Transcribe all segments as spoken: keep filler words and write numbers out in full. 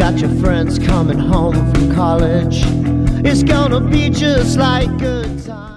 got your friends coming home from college. It's gonna be just like good times.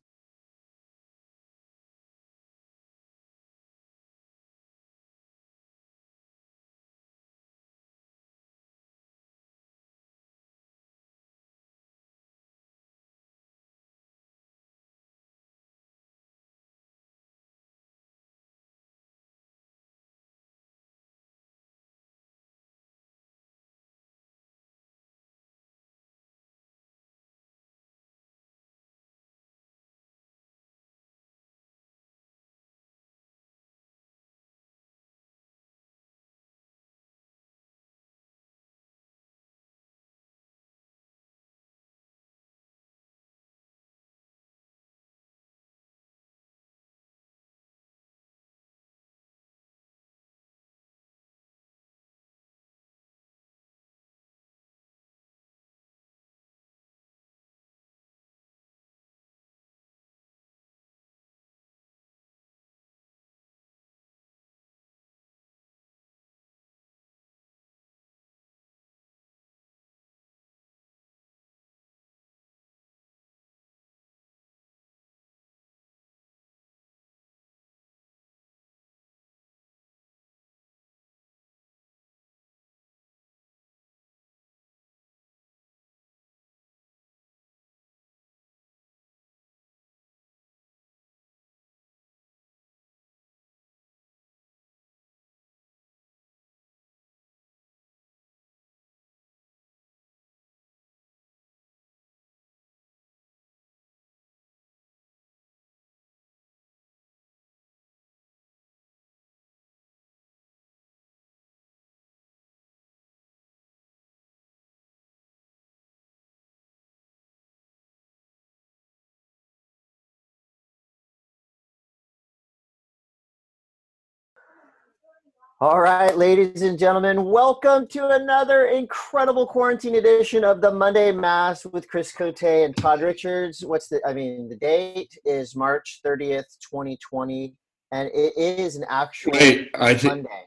All right, ladies and gentlemen, welcome to another incredible quarantine edition of the Monday Mass with Chris Cote and Todd Richards. What's the, I mean, the date is March thirtieth, twenty twenty, and it is an actual Wait, I think Monday.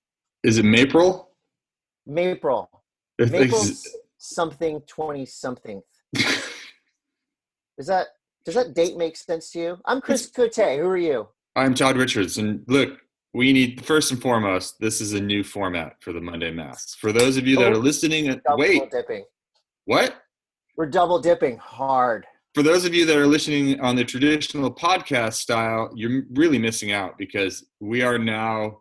is it Mapril? Mapril. I think Mapril it's- something twenty something. Is that, does that date make sense to you? I'm Chris Cote. Who are you? I'm Todd Richards, and look, we need first and foremost. This is a new format for the Monday Mass. For those of you that Oh, are listening, Double wait, dipping. what? We're double dipping hard. For those of you that are listening on the traditional podcast style, you're really missing out because we are now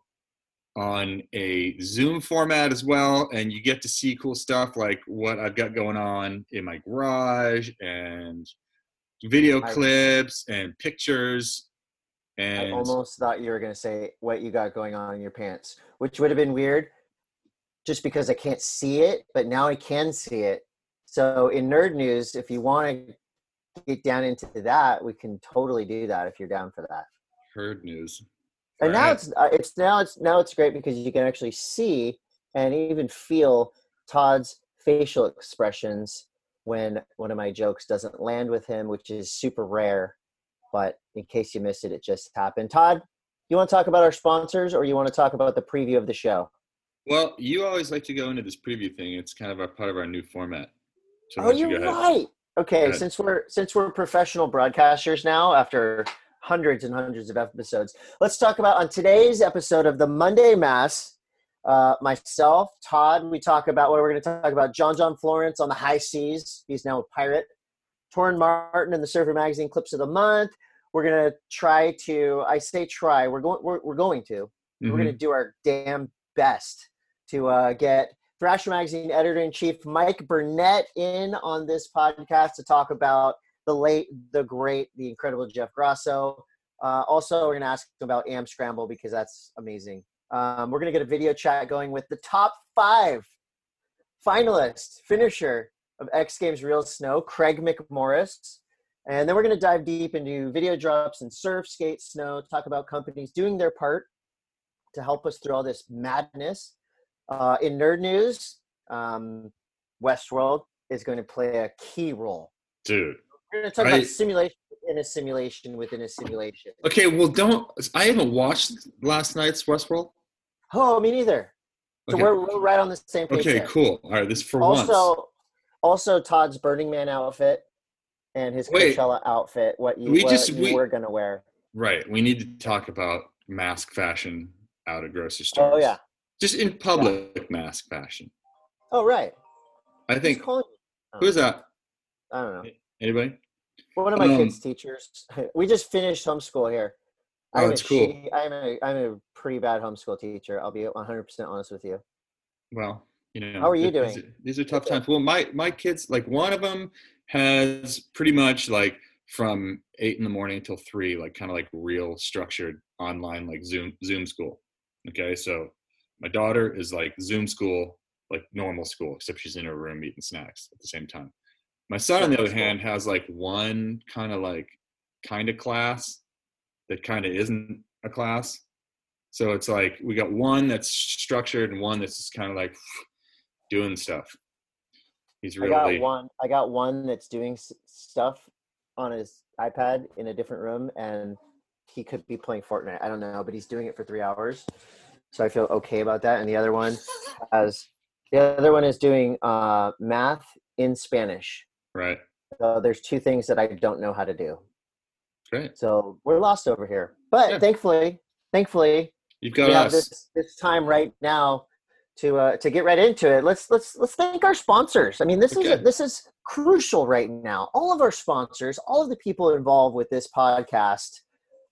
on a Zoom format as well, and you get to see cool stuff like what I've got going on in my garage and video I- clips and pictures. I And almost thought you were going to say what you got going on in your pants, which would have been weird just because I can't see it, but now I can see it. So in nerd news, if you want to get down into that, we can totally do that if you're down for that. herd news. And now Right. it's uh, it's now it's now it's great because you can actually see and even feel Todd's facial expressions when one of my jokes doesn't land with him, which is super rare. But in case you missed it, it just happened. Todd, you want to talk about our sponsors or you want to talk about the preview of the show? Well, you always like to go into this preview thing. It's kind of a part of our new format. So why Oh, don't you you're go ahead? right. Okay, ahead. since we're since we're professional broadcasters now after hundreds and hundreds of episodes, let's talk about on today's episode of the Monday Mass, uh, myself, Todd, we talk about what we're going to talk about. John John Florence on the high seas. He's now a pirate. Torrin Martin in the Surfer Magazine Clips of the Month. We're gonna try to. I say try. We're going. We're, we're going to. Mhm. We're gonna do our damn best to uh, get Thrasher Magazine Editor-in-Chief Mike Burnett in on this podcast to talk about the late, the great, the incredible Jeff Grosso. Uh, also, we're gonna ask him about Am Scramble because that's amazing. Um, we're gonna get a video chat going with the top five finalist finisher of X Games Real Snow, Craig McMorris. And then we're going to dive deep into video drops and surf, skate, snow, talk about companies doing their part to help us through all this madness. Uh, in nerd news, um, Westworld is going to play a key role. Dude. We're going to talk I- about simulation in a simulation within a simulation. Okay, well, don't. I haven't watched last night's Westworld. Oh, me neither. So Okay. we're, we're right on the same page Okay, there. cool. All right, this for Also, once. also Todd's Burning Man outfit and his Wait, Coachella outfit, what you we what just you we were gonna wear. right. We need to talk about mask fashion out of grocery Oh yeah. stores. Just in public mask fashion. Oh right. I Who's think calling you? Oh, who's that? I don't know. Anybody? One of my kids' Um, teachers. We just finished homeschool here. oh, I'm a that's cool. shitty, I'm a I'm a pretty bad homeschool teacher. I'll be one hundred percent honest with you. Well, you know, How are you th- these doing? are, these are tough times. Well, my my kids, like one of them has pretty much like from eight in the morning until three, like kind of like real structured online, like Zoom Zoom school. Okay, so my daughter is like Zoom school, like normal school, except she's in her room eating snacks at the same time. My son, on the other Sounds cool. hand, has like one kind of like kind of class that kind of isn't a class. So it's like we got one that's structured and one that's just kind of like doing stuff. He's I got really one. I got one that's doing s- stuff on his iPad in a different room, and he could be playing Fortnite. I don't know, but he's doing it for three hours, so I feel okay about that. And the other one has the other one is doing uh, math in Spanish. right. So there's two things that I don't know how to do. Great. So we're lost over here. But Yeah. thankfully, thankfully, You've got we have us. this this time right now to uh, to get right into it. Let's let's let's thank our sponsors. I mean, this Okay. is this is crucial right now. All of our sponsors, all of the people involved with this podcast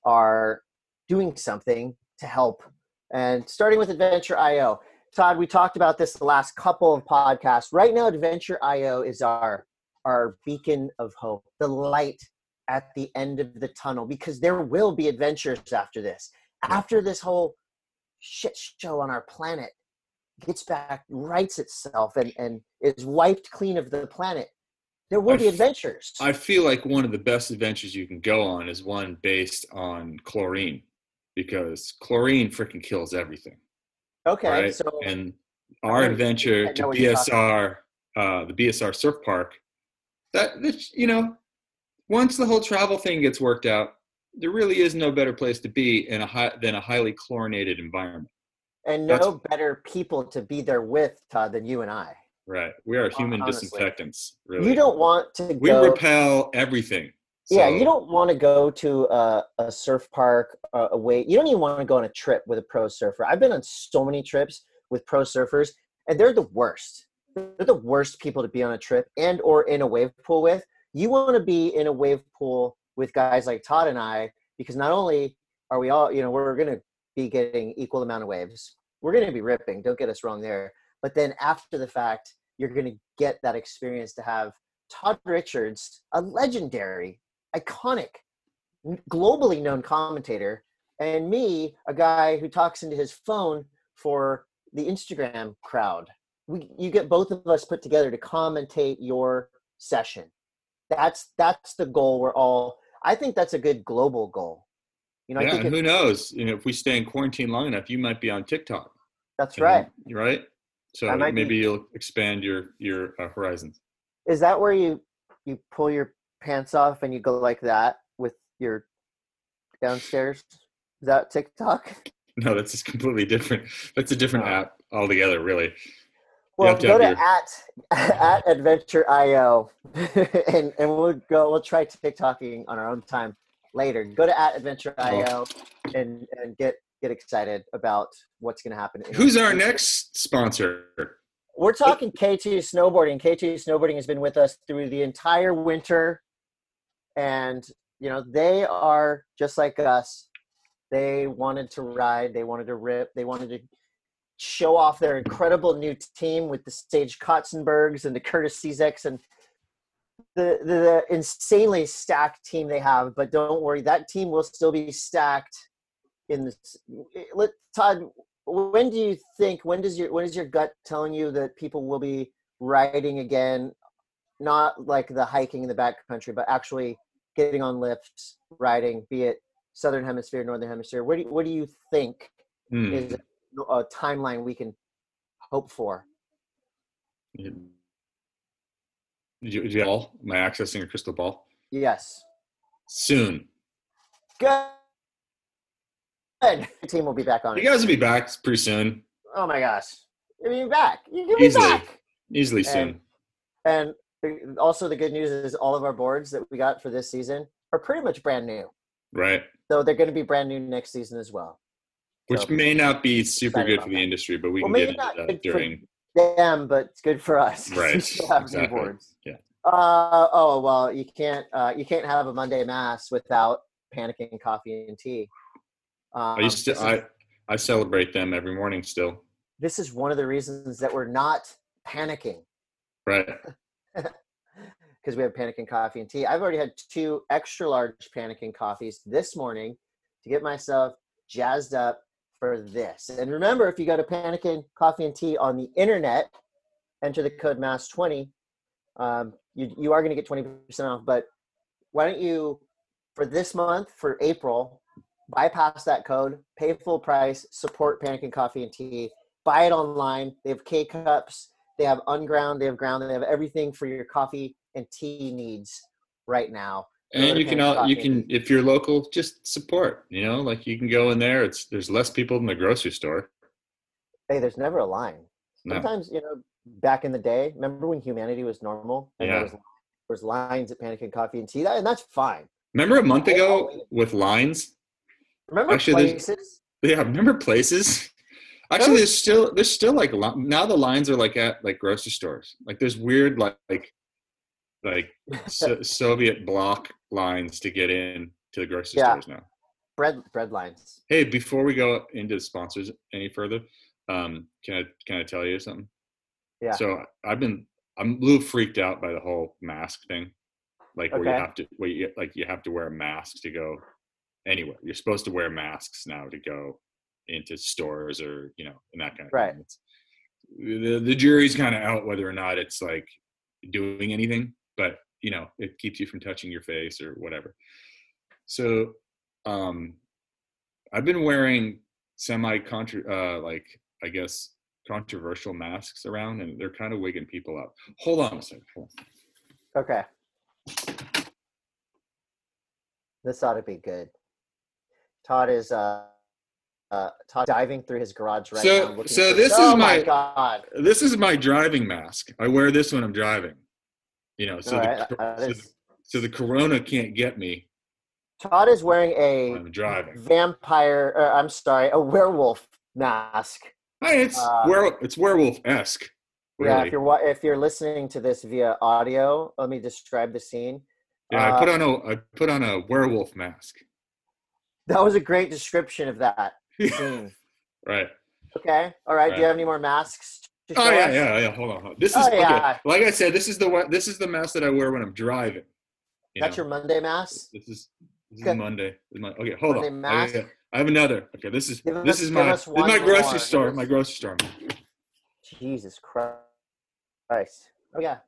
are doing something to help. And starting with Adventure dot I O. Todd, we talked about this the last couple of podcasts. Right now, Adventure dot I O is our our beacon of hope, the light at the end of the tunnel, because there will be adventures after this. After this whole shit show on our planet gets back, rights itself, and, and is wiped clean of the planet, there will I be f- adventures. I feel like one of the best adventures you can go on is one based on chlorine, because chlorine freaking kills everything. Okay, Right. so And our I adventure to know what you're talking B S R, uh, the B S R surf park, that, that, you know, once the whole travel thing gets worked out, there really is no better place to be in a high, than a highly chlorinated environment. and That's no better people to be there with, Todd, than you and I. right. We are human Honestly. disinfectants. Really, You don't want to we go. repel everything. So, Yeah, you don't want to go to a, a surf park, uh, away. You don't even want to go on a trip with a pro surfer. I've been on so many trips with pro surfers, and they're the worst. They're the worst people to be on a trip and or in a wave pool with. You want to be in a wave pool with guys like Todd and I, because not only are we all, you know, we're going to be getting equal amount of waves. We're going to be ripping. Don't get us wrong there. But then after the fact, you're going to get that experience to have Todd Richards, a legendary, iconic, globally known commentator, and me, a guy who talks into his phone for the Instagram crowd. We, you get both of us put together to commentate your session. That's that's the goal. We're all. I think that's a good global goal. You know, I yeah. think And it, who knows? You know, if we stay in quarantine long enough, you might be on TikTok. that's And right. then, right. So That might maybe be. you'll expand your your uh, horizons. Is that where you you pull your pants off and you go like that with your downstairs? Is that TikTok? No, that's just completely different. That's a different Oh. app altogether, really. Well, have to go have to your- at at Adventure dot I O and and we'll go. We'll try TikToking on our own time later. Go to at Adventure dot I O and and get get excited about what's going to happen. in Who's our future. next sponsor? We're talking K two Snowboarding. K two Snowboarding has been with us through the entire winter, and you know they are just like us. They wanted to ride. They wanted to rip. They wanted to show off their incredible new team with the Sage Kotzenbergs and the Curtis Cizeks and the, the the insanely stacked team they have. But don't worry, that team will still be stacked. In this, let Todd. When do you think? When does your when is your gut telling you that people will be riding again? Not like the hiking in the backcountry, but actually getting on lifts, riding, be it Southern Hemisphere, Northern Hemisphere. What do you, what do you think Hmm. is a timeline we can hope for? Did you, did you all? Am I accessing a crystal ball? Yes. Soon. Good. The team will be back on You it. guys will be back pretty soon. Oh my gosh. You'll be back. You'll be Easily. back. Easily And, soon. and also the good news is all of our boards that we got for this season are pretty much brand new. Right. So they're going to be brand new next season as well. Which So, may not be super good for the that. industry, but we well, can get maybe into not that during. For them, but it's good for us. Right. We still have Exactly. new boards. Yeah. Uh, oh well, you can't uh, you can't have a Monday Mass without panicking coffee and tea. Um, I used to. this, I is, I celebrate them every morning still. this is one of the reasons that we're not panicking. Right. Because we have panicking coffee and tea. I've already had two extra large panicking coffees this morning to get myself jazzed up for this. And remember, if you go to Panicking Coffee and Tea on the internet, enter the code M A S twenty. Um, you you are going to get twenty percent off. But why don't you, for this month, for April, bypass that code, pay full price, support Panicking Coffee and Tea, buy it online. They have K-Cups, they have unground, they have ground, they have everything for your coffee and tea needs right now. And you can, you can, if you're local, just support, you know, like you can go in there. It's, there's less people in the grocery store. Hey, there's never a line. No. Sometimes, you know, back in the day, remember when humanity was normal? And yeah. there was, there was lines at Panicking Coffee and Tea, and that's fine. Remember a month ago with lines? Remember Actually, places? Yeah, remember places? Actually, there's still, there's still like, now the lines are like at like grocery stores. Like there's weird, like, like, like so, Soviet bloc lines to get in to the grocery yeah. stores now. Bread bread lines. Hey, before we go into the sponsors any further, um, can I can I tell you something? Yeah. So I've been I'm a little freaked out by the whole mask thing, like where okay. you have to where you like you have to wear a mask to go anywhere. You're supposed to wear masks now to go into stores or you know and that kind of right. thing. It's, the the jury's kind of out whether or not it's like doing anything. But, you know, it keeps you from touching your face or whatever. So um, I've been wearing semi-contra, uh, like, I guess, controversial masks around, and they're kind of wigging people up. Hold on a second. Hold on. Okay. This ought to be good. Todd is uh, uh, Todd diving through his garage right so, now. So for, this oh is my, my God. This is my driving mask. I wear this when I'm driving. You know, so, right, the, so, the, so the corona can't get me. Todd is wearing a I'm driving. vampire, uh, I'm sorry, a werewolf mask. Hey, it's uh, were, it's werewolf-esque. Really. Yeah, if you're if you're listening to this via audio, let me describe the scene. Yeah, uh, I put on a I put on a werewolf mask. That was a great description of that scene. Right. Okay. All right. right. Do you have any more masks? Oh yeah, yeah, yeah. Hold on. Hold on. This is oh, yeah. okay. Like I said, this is the this is the mask that I wear when I'm driving. You That's know? your Monday mask. This is this is Monday. This is my, okay, hold Monday on. Mask. I, I have another. Okay, this is give this us, is my this is my grocery more. store. My grocery store. Jesus Christ. Oh yeah.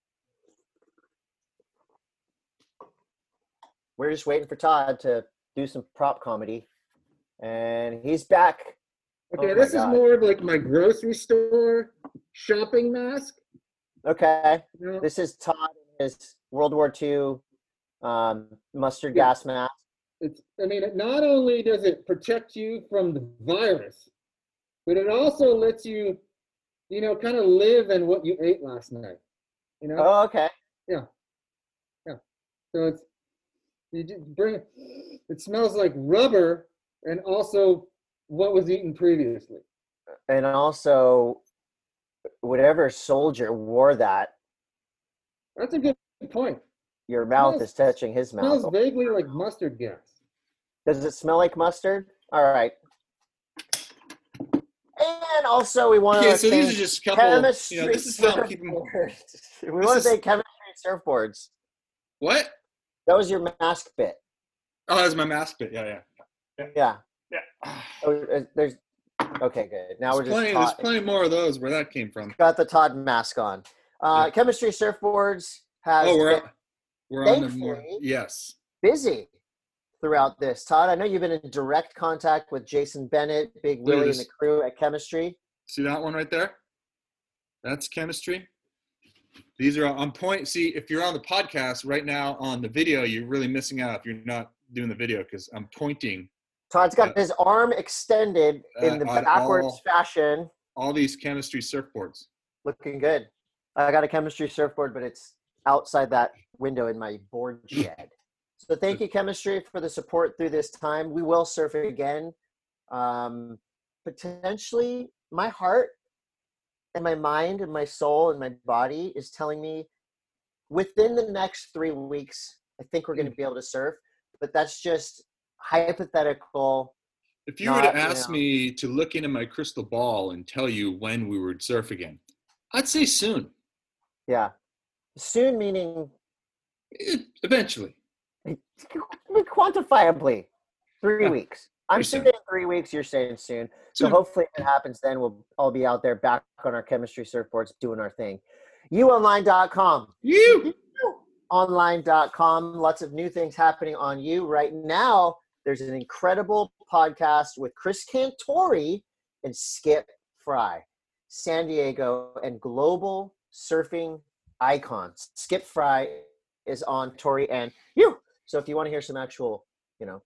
We're just waiting for Todd to do some prop comedy, and he's back. Okay, oh this is more of like my grocery store shopping mask. Okay, you know? This is Todd in his World War Two um, mustard yeah. gas mask. It's, I mean, it not only does it protect you from the virus, but it also lets you, you know, kind of live in what you ate last night. You know? Oh, okay. Yeah. Yeah. So it's, you just bring it, it smells like rubber and also what was eaten previously. And also, whatever soldier wore that. That's a good point. Your mouth smells, is touching his mouth. It smells vaguely like mustard gas. Does it smell like mustard? All right. And also, we want to. Okay, so these are just a couple. You know, this is how keep them. We want to say chemistry surfboards. What? That was your mask bit. Oh, that was my mask bit. Yeah, yeah. Yeah. Yeah. yeah. Oh, there's. Okay, good. Now there's we're just. Plenty, there's plenty more of those. Where that came from? Got the Todd mask on. Uh, yeah. Chemistry surfboards has. Oh, we're we're on the more. Yes. Busy throughout this. Todd, I know you've been in direct contact with Jason Bennett, Big Willie, Dude, and the crew at Chemistry. See that one right there? That's Chemistry. These are on point. See, if you're on the podcast right now on the video, you're really missing out if you're not doing the video because I'm pointing. Todd's got uh, his arm extended in the uh, backwards all, fashion all these chemistry surfboards? Looking good. I got a chemistry surfboard, but it's outside that window in my board shed. So thank you, Chemistry, for the support through this time. We will surf again. Um, potentially, my heart and my mind and my soul and my body is telling me within the next three weeks, I think we're going to be able to surf. But that's just hypothetical. If you were not, to ask you know, me to look into my crystal ball and tell you when we would surf again, I'd say soon. Yeah. Soon meaning It, eventually. quantifiably three Yeah, weeks. I'm soon. saying three weeks, you're saying soon. So Soon. hopefully if it happens then, we'll all be out there back on our chemistry surfboards doing our thing. you online dot com. You. online dot com. Lots of new things happening on you right now. There's an incredible podcast with Chris Cantori and Skip Fry, San Diego and global surfing icons. Skip Fry is on Tori and you. So if you want to hear some actual, you know,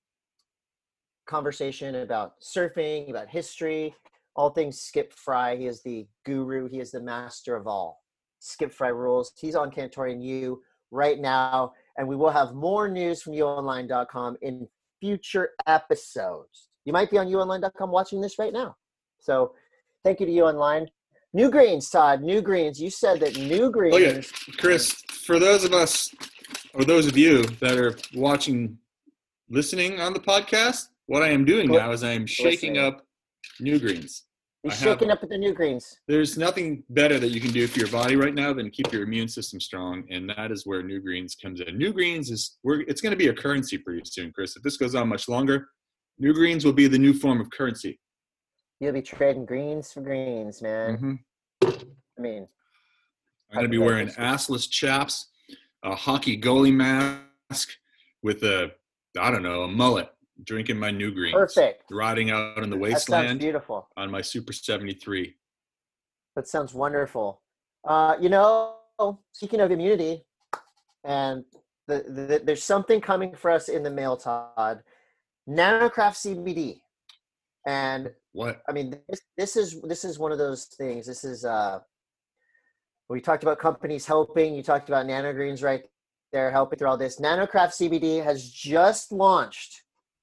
conversation about surfing, about history, all things Skip Fry, he is the guru. He is the master of all. Skip Fry rules. He's on Cantori and you right now, and we will have more news from you online dot com in future episodes. You might be on you online dot com watching this right now. So thank you to You Online. New Greens, Todd, New Greens. You said that New Greens. Oh, yeah. Chris, for those of us, or those of you that are watching, listening on the podcast, what I am doing now is I am shaking Listening. up New Greens. He's I shaking have- up with the New Greens. There's nothing better that you can do for your body right now than keep your immune system strong, and that is where New Greens comes in. New Greens is we're it's going to be a currency pretty soon, Chris. If this goes on much longer, New Greens will be the new form of currency. You'll be trading greens for greens, man. Mm-hmm. I mean, I'm going to be wearing assless chaps, a hockey goalie mask with a, I don't know, a mullet, drinking my New Greens. Perfect. Riding out in the That sounds wasteland beautiful. on my Super seventy-three. That sounds wonderful. Uh, you know, speaking of immunity, and the, the, there's something coming for us in the mail, Todd. Nanocraft C B D. And What? I mean, this, this is this is one of those things. This is uh, we talked about companies helping. You talked about Nanogreens right there helping through all this. Nanocraft C B D has just launched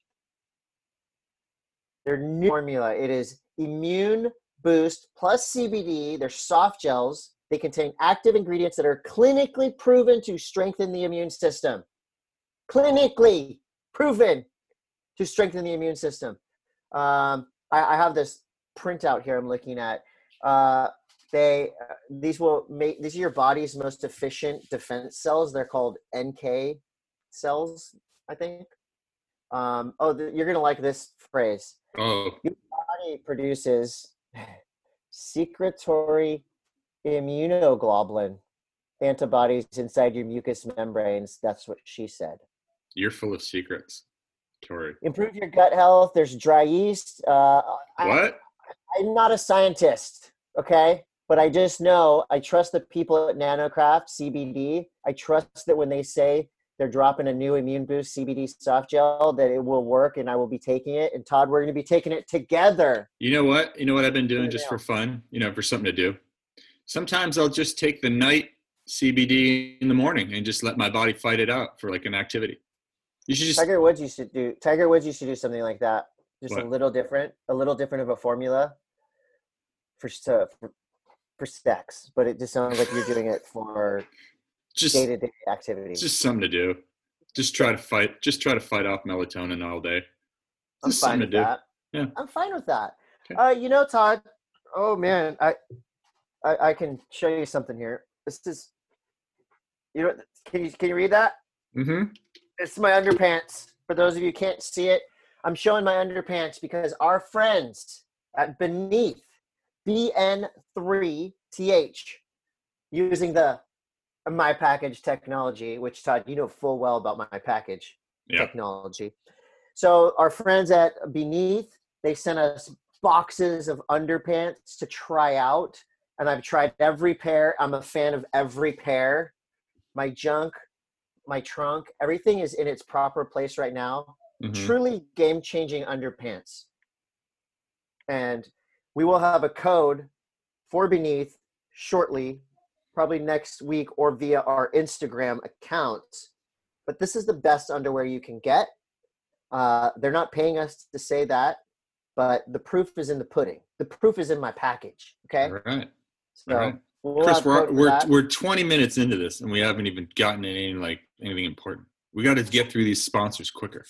their new formula. It is Immune Boost plus C B D. They're soft gels. They contain active ingredients that are clinically proven to strengthen the immune system. Clinically proven to strengthen the immune system. Um, I, I have this printout here I'm looking at. Uh, they uh, these will make these are your body's most efficient defense cells. They're called N K cells, I think. Um, oh, th- you're gonna like this phrase. Oh, Your body produces secretory immunoglobulin antibodies inside your mucous membranes. That's what she said. you're full of secrets, Tori. Improve your gut health. There's dry yeast. Uh, I, What? I'm not a scientist, okay? But I just know I trust the people at Nanocraft C B D. I trust that when they say they're dropping a new Immune Boost C B D soft gel, that it will work and I will be taking it. And Todd, we're going to be taking it together. You know what? You know what I've been doing just Yeah. for fun, you know, for something to do? Sometimes I'll just take the night C B D in the morning and just let my body fight it out for like an activity. You should just, Tiger Woods used to do. Tiger Woods used to do something like that. Just What? a little different, a little different of a formula for for, for sex. But it just sounds like you're doing it for just, day-to-day activities. just something to do. Just try to fight, just try to fight off melatonin all day. I'm Just fine something with to do. that. Yeah. I'm fine with that. Okay. Uh, you know, Todd. Oh man, I, I, I can show you something here. This is, you know, can you can you read that? Mm-hmm. It's my underpants. For those of you who can't see it, I'm showing my underpants because our friends at Beneath, B N three T H, using the My Package technology, which Todd, you know full well about My Package Yeah. technology. So our friends at Beneath, they sent us boxes of underpants to try out, and I've tried every pair. I'm a fan of every pair. My junk, my trunk, everything is in its proper place right now. Mhm. Truly game-changing underpants. And we will have a code for Beneath shortly, probably next week or via our Instagram accounts. But this is the best underwear you can get. Uh, they're not paying us to say that, but the proof is in the pudding. The proof is in my package. Okay. All right. So All right. we'll Chris, have we're code for we're that. we're twenty minutes into this, and we haven't even gotten any like anything important. We got to get through these sponsors quicker.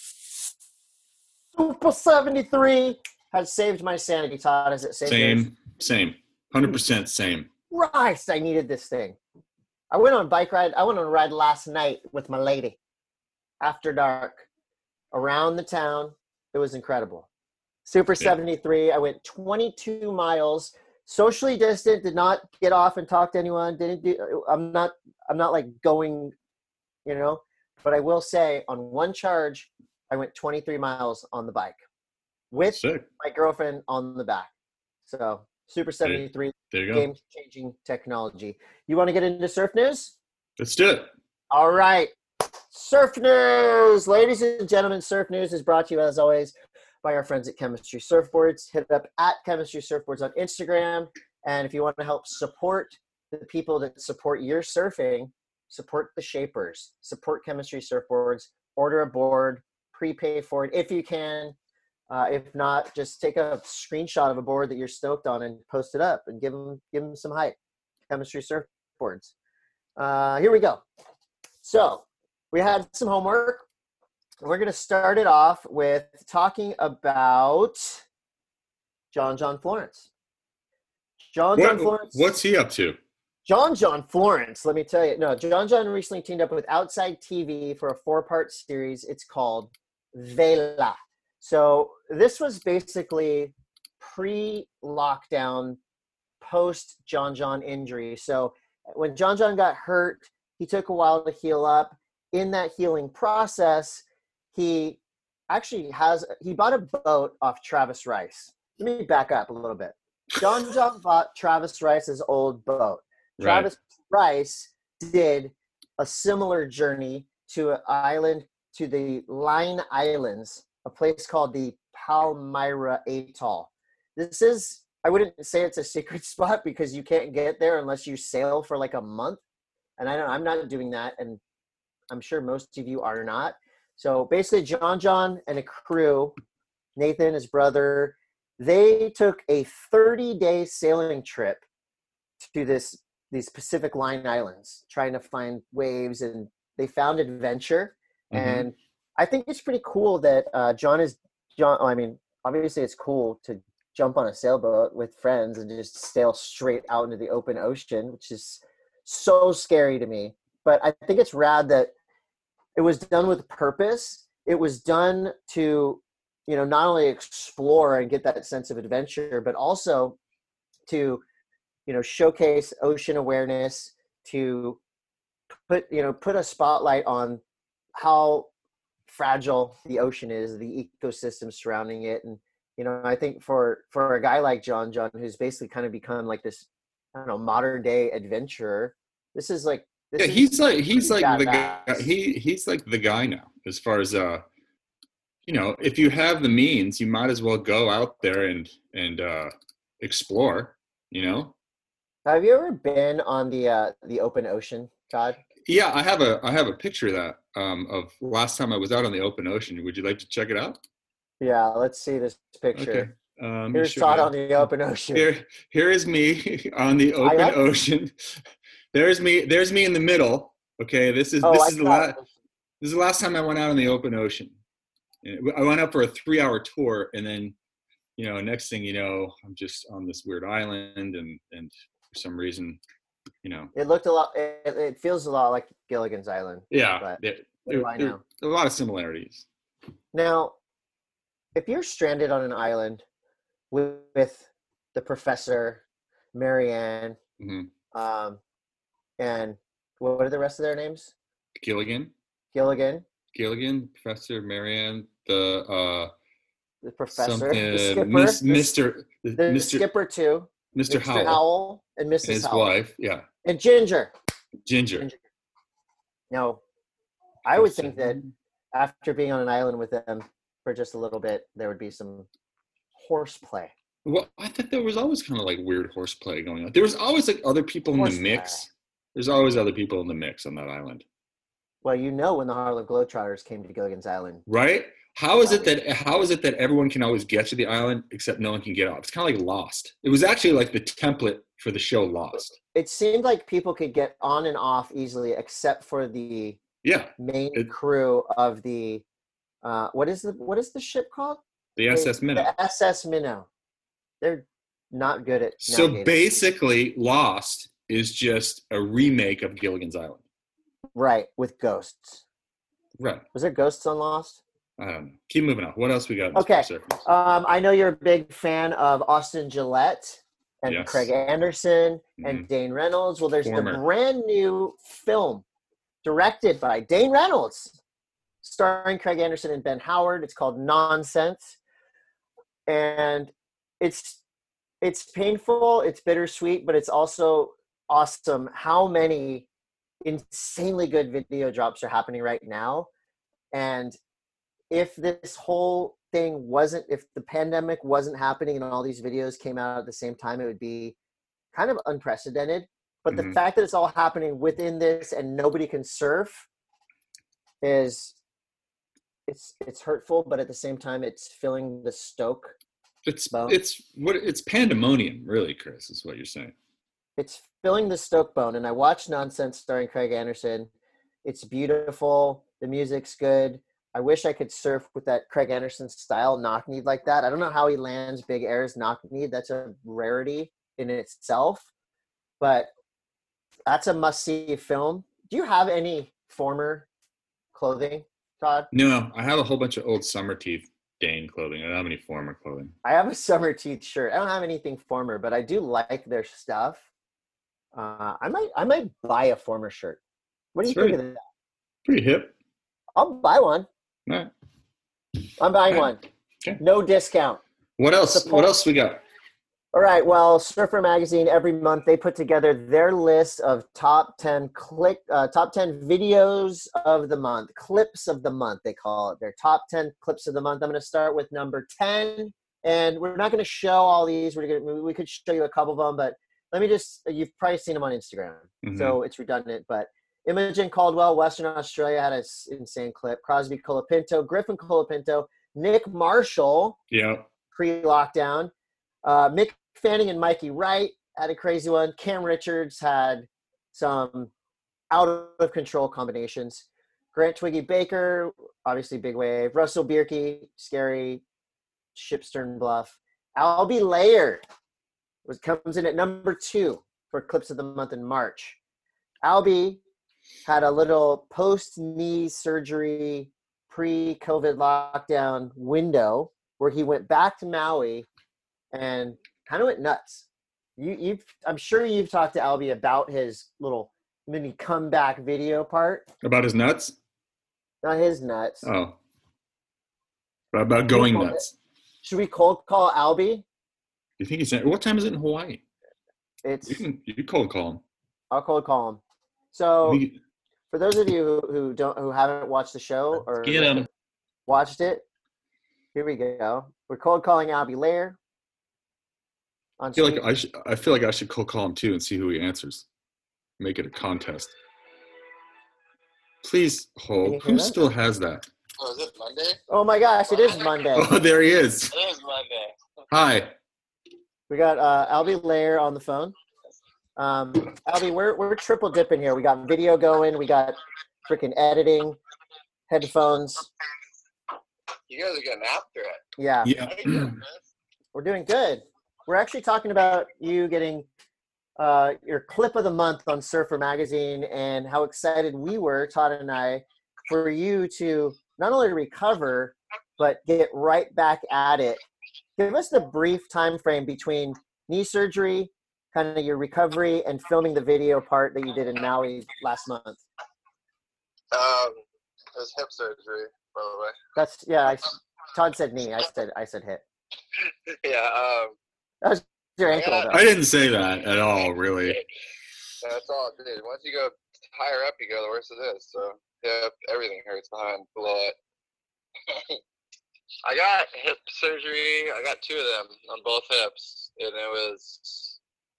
Super seventy-three has saved my sanity, Todd. Has it saved yours? Same, same, one hundred percent same. Christ, I needed this thing. I went on a bike ride. I went on a ride last night with my lady after dark around the town. It was incredible. Super Yeah. seventy-three. I went twenty-two miles, socially distant, did not get off and talk to anyone. Didn't do, I'm not, I'm not like going, you know, but I will say on one charge, I went twenty-three miles on the bike with Sick. my girlfriend on the back. So Super seventy-three, There you go. game-changing technology. You want to get into surf news? Let's do it. All right. Surf news. Ladies and gentlemen, surf news is brought to you, as always, by our friends at Chemistry Surfboards. Hit up at Chemistry Surfboards on Instagram. And if you want to help support the people that support your surfing, support the shapers, support Chemistry Surfboards, order a board, prepay for it if you can. Uh, if not, just take a screenshot of a board that you're stoked on and post it up and give them, give them some hype. Chemistry Surfboards. Uh, here we go. So we had some homework. We're going to start it off with talking about John John Florence. John John What, Florence. what's he up to? John John Florence, let me tell you. No, John John recently teamed up with Outside T V for a four-part series. It's called Vela. So this was basically pre-lockdown, post-John John injury. So when John John got hurt, he took a while to heal up. In that healing process, he actually has – he bought a boat off Travis Rice. Let me back up a little bit. John John bought Travis Rice's old boat. Right. Travis Rice did a similar journey to an island, to the Line Islands, a place called the Palmyra Atoll. This is, I wouldn't say it's a secret spot because you can't get there unless you sail for like a month. And I don't, I'm not doing that. And I'm sure most of you are not. So basically John John and a crew, Nathan, his brother, they took a thirty day sailing trip to this, these Pacific Line Islands, trying to find waves, and they found adventure. Mhm. And I think it's pretty cool that uh, John is John. I mean, obviously it's cool to jump on a sailboat with friends and just sail straight out into the open ocean, which is so scary to me. But I think it's rad that it was done with purpose. It was done to, you know, not only explore and get that sense of adventure, but also to, you know, showcase ocean awareness, to put, you know, put a spotlight on how fragile the ocean is, the ecosystem surrounding it. And, you know, I think for, for a guy like John John, who's basically kind of become like this, I don't know, modern day adventurer, this is like, this Yeah, is he's like he's pretty like the guy. badass. He he's like the guy now. As far as uh, you know, if you have the means, you might as well go out there and and uh, explore. You know. Have you ever been on the, uh, the open ocean, Todd? Yeah, I have a I have a picture of that um, of last time I was out on the open ocean. Would you like to check it out? Yeah, let's see this picture. Okay. Um, Here's show Todd you. on the open ocean. Here, here is me on the open like- ocean. There's me. There's me in the middle. Okay, this is Oh, this I is the saw last. it. This is the last time I went out on the open ocean. And I went up for a three-hour tour, and then, you know, next thing you know, I'm just on this weird island, and and for some reason, you know, It looked a lot. It, it feels a lot like Gilligan's Island. yeah, But there, what do there- I there- know? a lot of similarities. Now, if you're stranded on an island with, with the professor, Marianne, hmm um, and what are the rest of their names? Gilligan, Gilligan, Gilligan, Professor Marianne, the uh, the professor, something, the skipper, Miss, the, Mister, the Mister, skipper too, Mister Mister Howell, Howell, and and Missus his Howell, wife, yeah, and Ginger. Ginger. Ginger. Now, I would think that after being on an island with them for just a little bit, there would be some horseplay. Well, I thought there was always kind of like weird horseplay going on. There was always like other people in the Horseplay. mix. There's always other people in the mix on that island, Well, you know when the Harlem Globetrotters came to Gilligan's Island. right? How is it that how is it that everyone can always get to the island except no one can get off? It's kind of like Lost. It was actually like the template for the show Lost. It seemed like people could get on and off easily, except for the Yeah, main it- crew of the uh, what is the what is the ship called? the S S Minnow. The S S Minnow. They're not good at So navigating. basically, Lost is just a remake of Gilligan's Island. Right, with ghosts. Right. Was there ghosts on Lost? I don't know. Keep moving on. What else we got? in this Okay. circus? Um, I know you're a big fan of Austin Gillette and Yes. Craig Anderson and Mhm. Dane Reynolds. Well, there's Former. a brand new film directed by Dane Reynolds, starring Craig Anderson and Ben Howard. It's called Nonsense, and it's it's painful, it's bittersweet, but it's also awesome how many insanely good video drops are happening right now. And if this whole thing wasn't, if the pandemic wasn't happening and all these videos came out at the same time, it would be kind of unprecedented. But Mhm. the fact that it's all happening within this and nobody can surf is it's it's hurtful, but at the same time it's filling the stoke. It's Bone. it's what it's pandemonium, really, Chris, is what you're saying. It's filling the stoke bone. And I watched Nonsense starring Craig Anderson. It's beautiful. The music's good. I wish I could surf with that Craig Anderson style knock kneed like that. I don't know how he lands big airs knock kneed. That's a rarity in itself, but that's a must see film. Do you have any former clothing, Todd? No, I have a whole bunch of old Summer Teeth Dane clothing. I don't have any former clothing. I have a Summer Teeth shirt. I don't have anything former, but I do like their stuff. Uh, I might, I might buy a former shirt. What do you It's think very- of that? Pretty hip. I'll buy one. All right. I'm buying Okay. one. Okay. No discount. What else? Support- What else we got? All right. Well, Surfer Magazine every month they put together their list of top ten click, uh, top ten videos of the month, clips of the month. They call it their top ten clips of the month. I'm going to start with number ten, and we're not going to show all these. We're going to we could show you a couple of them, but let me just. You've probably seen them on Instagram, Mhm. so it's redundant. But Imogen Caldwell, Western Australia, had an insane clip. Crosby Colapinto, Griffin Colapinto, Nick Marshall, Yeah. pre-lockdown. Uh, Mick Fanning and Mikey Wright had a crazy one. Cam Richards had some out-of-control combinations. Grant Twiggy Baker, obviously big wave. Russell Bierke, scary. Shipstern Bluff. Albie Layer was comes in at number two for clips of the month in March. Albie had a little post-knee surgery, pre-COVID lockdown window where he went back to Maui and kind of went nuts. You, you've, I'm sure you've talked to Albie about his little mini comeback video part. About his nuts? Not his nuts. Oh. But about going People- nuts. Should we cold call Albie? You think he's what time is it in Hawaii? It's You can you cold call him. I'll cold call him. I So think he- for those of you who, who don't who haven't watched the show or Get him. watched it, here we go. We're cold calling Albie Lair. On I feel like speed- I should I feel like I should cold call him too and see who he answers. Make it a contest. Please Can hold. you hear Who that? still has that? Oh, is it Monday? Oh my gosh, it is Monday. Oh, there he is. It is Monday. Hi. We got uh, Albie Lair on the phone. Um, Albie, we're we're triple dipping here. We got video going. We got freaking editing, headphones. You guys are getting after it. Yeah, Yeah. How you doing, Chris? we're doing good. We're actually talking about you getting uh, your clip of the month on Surfer Magazine and how excited we were, Todd and I, for you to not only recover but get right back at it. Give us the brief time frame between knee surgery, kind of your recovery, and filming the video part that you did in Maui last month. Um, it was hip surgery, by the way. That's yeah. I, Todd said knee. I said I said hip. Yeah, um, That was your ankle, Yeah. though. I didn't say that at all, really. that's all it did. Once you go higher up, you go, the worse it is. So, yeah, everything hurts behind below it. I got hip surgery. I got two of them on both hips, and it was,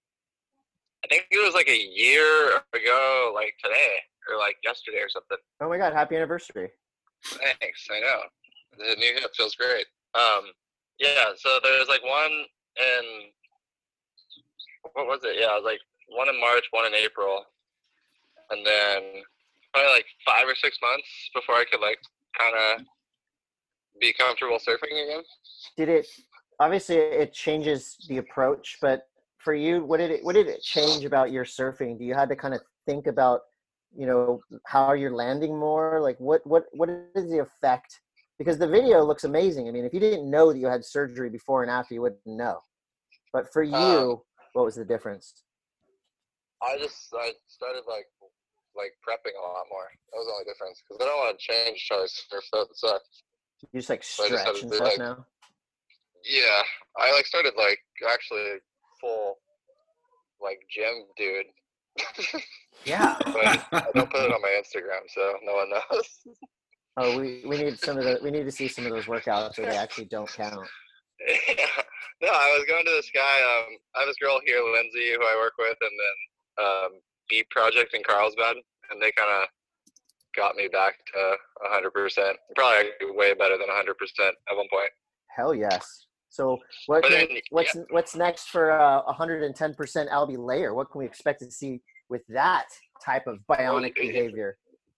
I think it was like a year ago, like today, or like yesterday or something. Oh my God! Happy anniversary. Thanks, I know. The new hip feels great. Um, yeah, so there's like one in, what was it? Yeah, it was like one in March, one in April, and then probably like five or six months before I could like kind of be comfortable surfing again. Did it? Obviously, it changes the approach, but for you, what did it? What did it change about your surfing? Do you had to kind of think about, you know, how you're landing more? Like, what what what is the effect? Because the video looks amazing. I mean, if you didn't know that you had surgery before and after, you wouldn't know. But for you, Um, what was the difference? I just I started like like prepping a lot more. That was the only difference because I don't want to change try to surf. That would suck. You just like So I just had stretch to and do, stuff like- now. Yeah, I like started like actually full like gym dude. Yeah. But I don't put it on my Instagram, so no one knows. Oh, we, we need some of the we need to see some of those workouts where they actually don't count. Yeah. No, I was going to this guy. Um, I have this girl here, Lindsay, who I work with, and then um, Beat Project in Carlsbad, and they kind of got me back to one hundred percent. Probably way better than one hundred percent at one point. Hell yes. So what But can, then, what's what's next for uh, one hundred ten percent Albie Layer? What can we expect to see with that type of bionic Oh, yeah. behavior?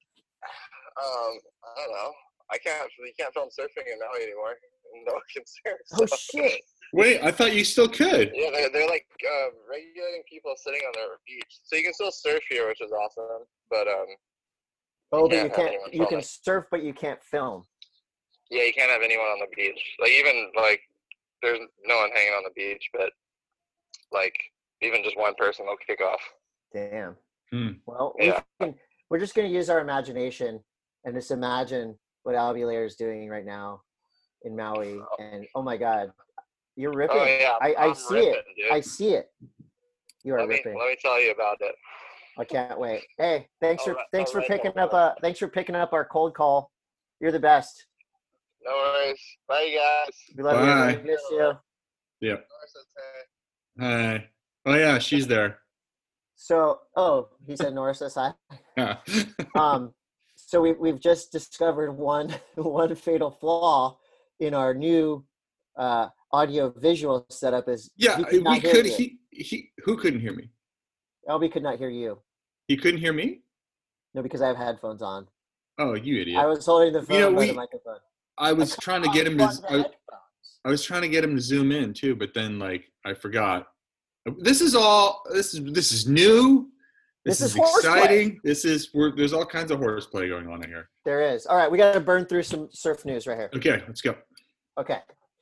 Um, I don't know. I can't. You can't film surfing in Maui anymore. No one can surf. Oh so- shit! Wait, I thought you still could. Yeah, they're, they're like uh, regulating people sitting on their beach, so you can still surf here, which is awesome. But um, Oh, but can't you have can't. anyone You can filming. surf, but you can't film. yeah, you can't have anyone on the beach. Like even like there's no one hanging on the beach, but like even just one person will kick off. Damn. Hmm. Well, we Yeah. can, we're just going to use our imagination and just imagine what Albie Layer is doing right now in Maui. And oh my God, you're ripping. Oh yeah, I, I I'm see ripping, it. dude. I see it. You are let me ripping. let me tell you about it. I can't wait. Hey, thanks All for right- thanks all for right, picking no up uh thanks for picking up our cold call. You're the best. No worries. Bye, you guys. We love Bye. you. We miss you. Yep. Nora says hey. Hi. Oh yeah, she's there. So, oh, he said Nora says hi. Yeah. Um, so we we've just discovered one one fatal flaw in our new uh, audio visual setup. Is yeah, he could not we hear could. you. He he. Who couldn't hear me? Albie could not hear you. He couldn't hear me. No, because I have headphones on. Oh, you idiot! I was holding the phone know, by we- the microphone. I was trying to get him to. Unplug the I, headphones. I was trying to get him to zoom in too, but then like I forgot. This is all. This is this is new. This, This is, is horseplay. exciting. This is. We're, there's all kinds of horseplay going on in here. There is. All right, we got to burn through some surf news right here. Okay, let's go. Okay.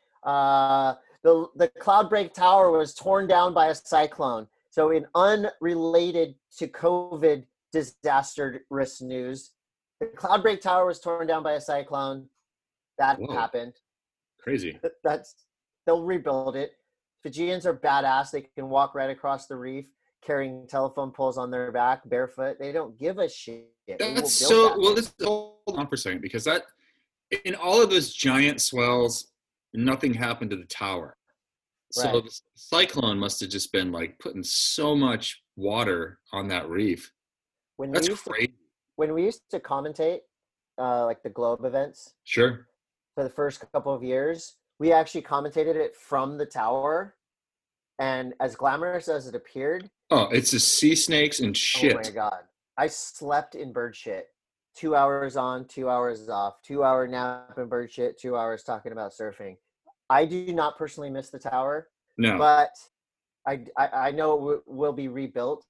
Uh, the the Cloudbreak Tower was torn down by a cyclone. So, in unrelated to COVID disastrous news, the Cloudbreak Tower was torn down by a cyclone. That Whoa. happened. Crazy. That's they'll rebuild it. Fijians are badass. They can walk right across the reef carrying telephone poles on their back, barefoot. They don't give a shit. They will That's build so. that. Well, let's hold on for a second because that in all of those giant swells, nothing happened to the tower. So Right. the cyclone must have just been like putting so much water on that reef. When we That's used to crazy. when we used to commentate uh, like the Globe events Sure. for the first couple of years, we actually commentated it from the tower. And as glamorous as it appeared, Oh, it's just sea snakes and shit. oh my God, I slept in bird shit. Two hours on, two hours off, two hour nap in bird shit, two hours talking about surfing. I do not personally miss the tower, No. but I, I, I know it w- will be rebuilt.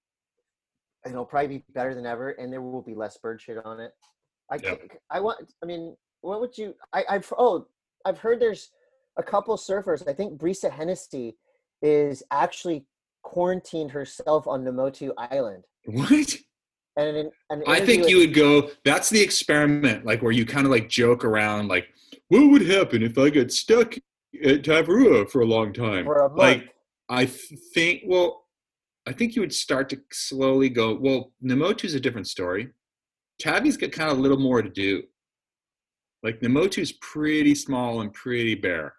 And it'll probably be better than ever, and there will be less bird shit on it. I Yeah. can't, I want. I mean, what would you? I, I've oh, I've heard there's a couple surfers. I think Brisa Hennessy is actually quarantined herself on Namotu Island. What? And in an I interview think with- you would go, that's the experiment, like where you kind of like joke around, like, what would happen if I got stuck at Tavarua for a long time? for a month. Like, I th- think, well, I think you would start to slowly go, well, Namotu's a different story. Tavi's got kind of a little more to do. Like Nomotu's pretty small and pretty bare.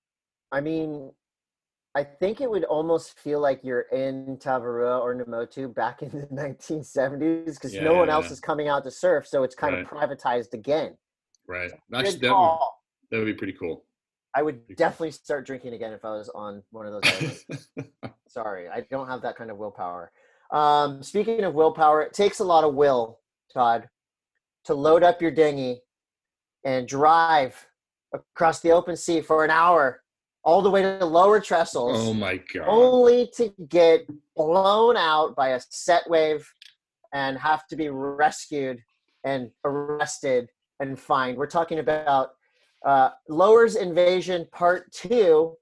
I mean, I think it would almost feel like you're in Tavarua or Nomotu back in the nineteen seventies because Yeah, no one yeah, else yeah. is coming out to surf, so it's kind Right. of privatized again. Right. Good Actually, that would, call. that would be pretty cool. I would definitely start drinking again if I was on one of those islands. Sorry, I don't have that kind of willpower. Um, speaking of willpower, it takes a lot of will, Todd, to load up your dinghy and drive across the open sea for an hour all the way to Lower Trestles, Oh my God. only to get blown out by a set wave and have to be rescued and arrested and fined. We're talking about uh, Lowers Invasion Part Two,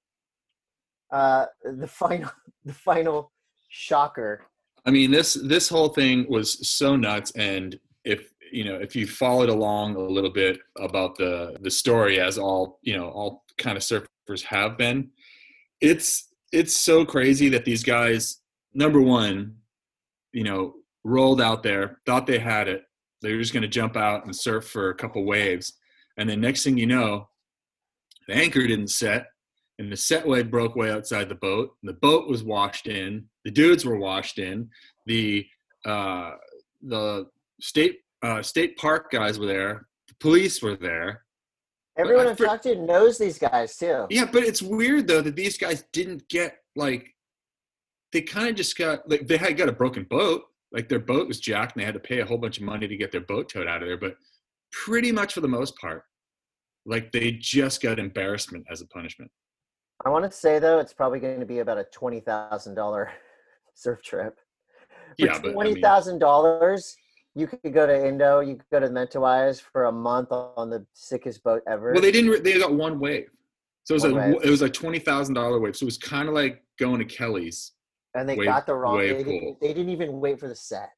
uh, the final, the final shocker. I mean, this this whole thing was so nuts, and if you know, if you followed along a little bit about the the story, as all you know, all kind of surfers have been, it's it's so crazy that these guys, number one, you know, rolled out there, thought they had it, they were just going to jump out and surf for a couple waves, and then next thing you know, the anchor didn't set. And the set wave broke way outside the boat. The boat was washed in. The dudes were washed in. The uh, the state uh, state park guys were there. The police were there. Everyone I I've fr- talked to knows these guys too. Yeah, but it's weird though that these guys didn't get like. They kind of just got like they had got a broken boat. Like their boat was jacked, and they had to pay a whole bunch of money to get their boat towed out of there. But pretty much for the most part, like they just got embarrassment as a punishment. I want to say though, it's probably going to be about a twenty thousand dollar surf trip. For Yeah, but I twenty mean, thousand dollars, you could go to Indo, you could go to Mentawais for a month on the sickest boat ever. well, they didn't. re- They got one wave, so it was One like wave. it was like twenty thousand dollar wave. So it was kind of like going to Kelly's. and they wave- got the wrong. wave They pool. didn't, they didn't even wait for the set.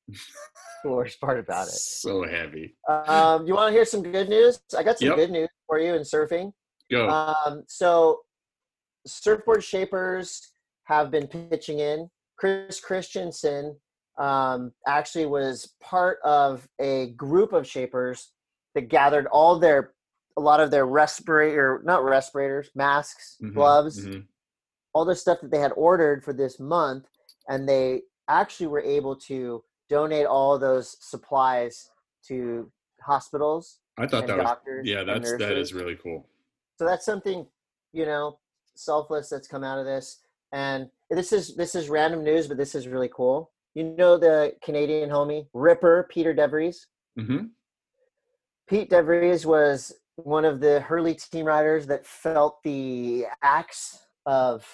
The worst part about it. So heavy. Um, you want to hear some good news? I got some Yep. good news for you in surfing. Go. Um, so surfboard shapers have been pitching in. Chris Christensen um, actually was part of a group of shapers that gathered all their, a lot of their respirator, not respirators, masks, Mhm, gloves, mhm. all the stuff that they had ordered for this month. And they actually were able to donate all those supplies to hospitals. I thought and that was doctors yeah. and That's that nurses. is really cool. So that's something, you know, selfless that's come out of this. And this is this is random news, but this is really cool. You know the Canadian homie, Ripper, Peter DeVries? hmm Pete DeVries was one of the Hurley team riders that felt the axe of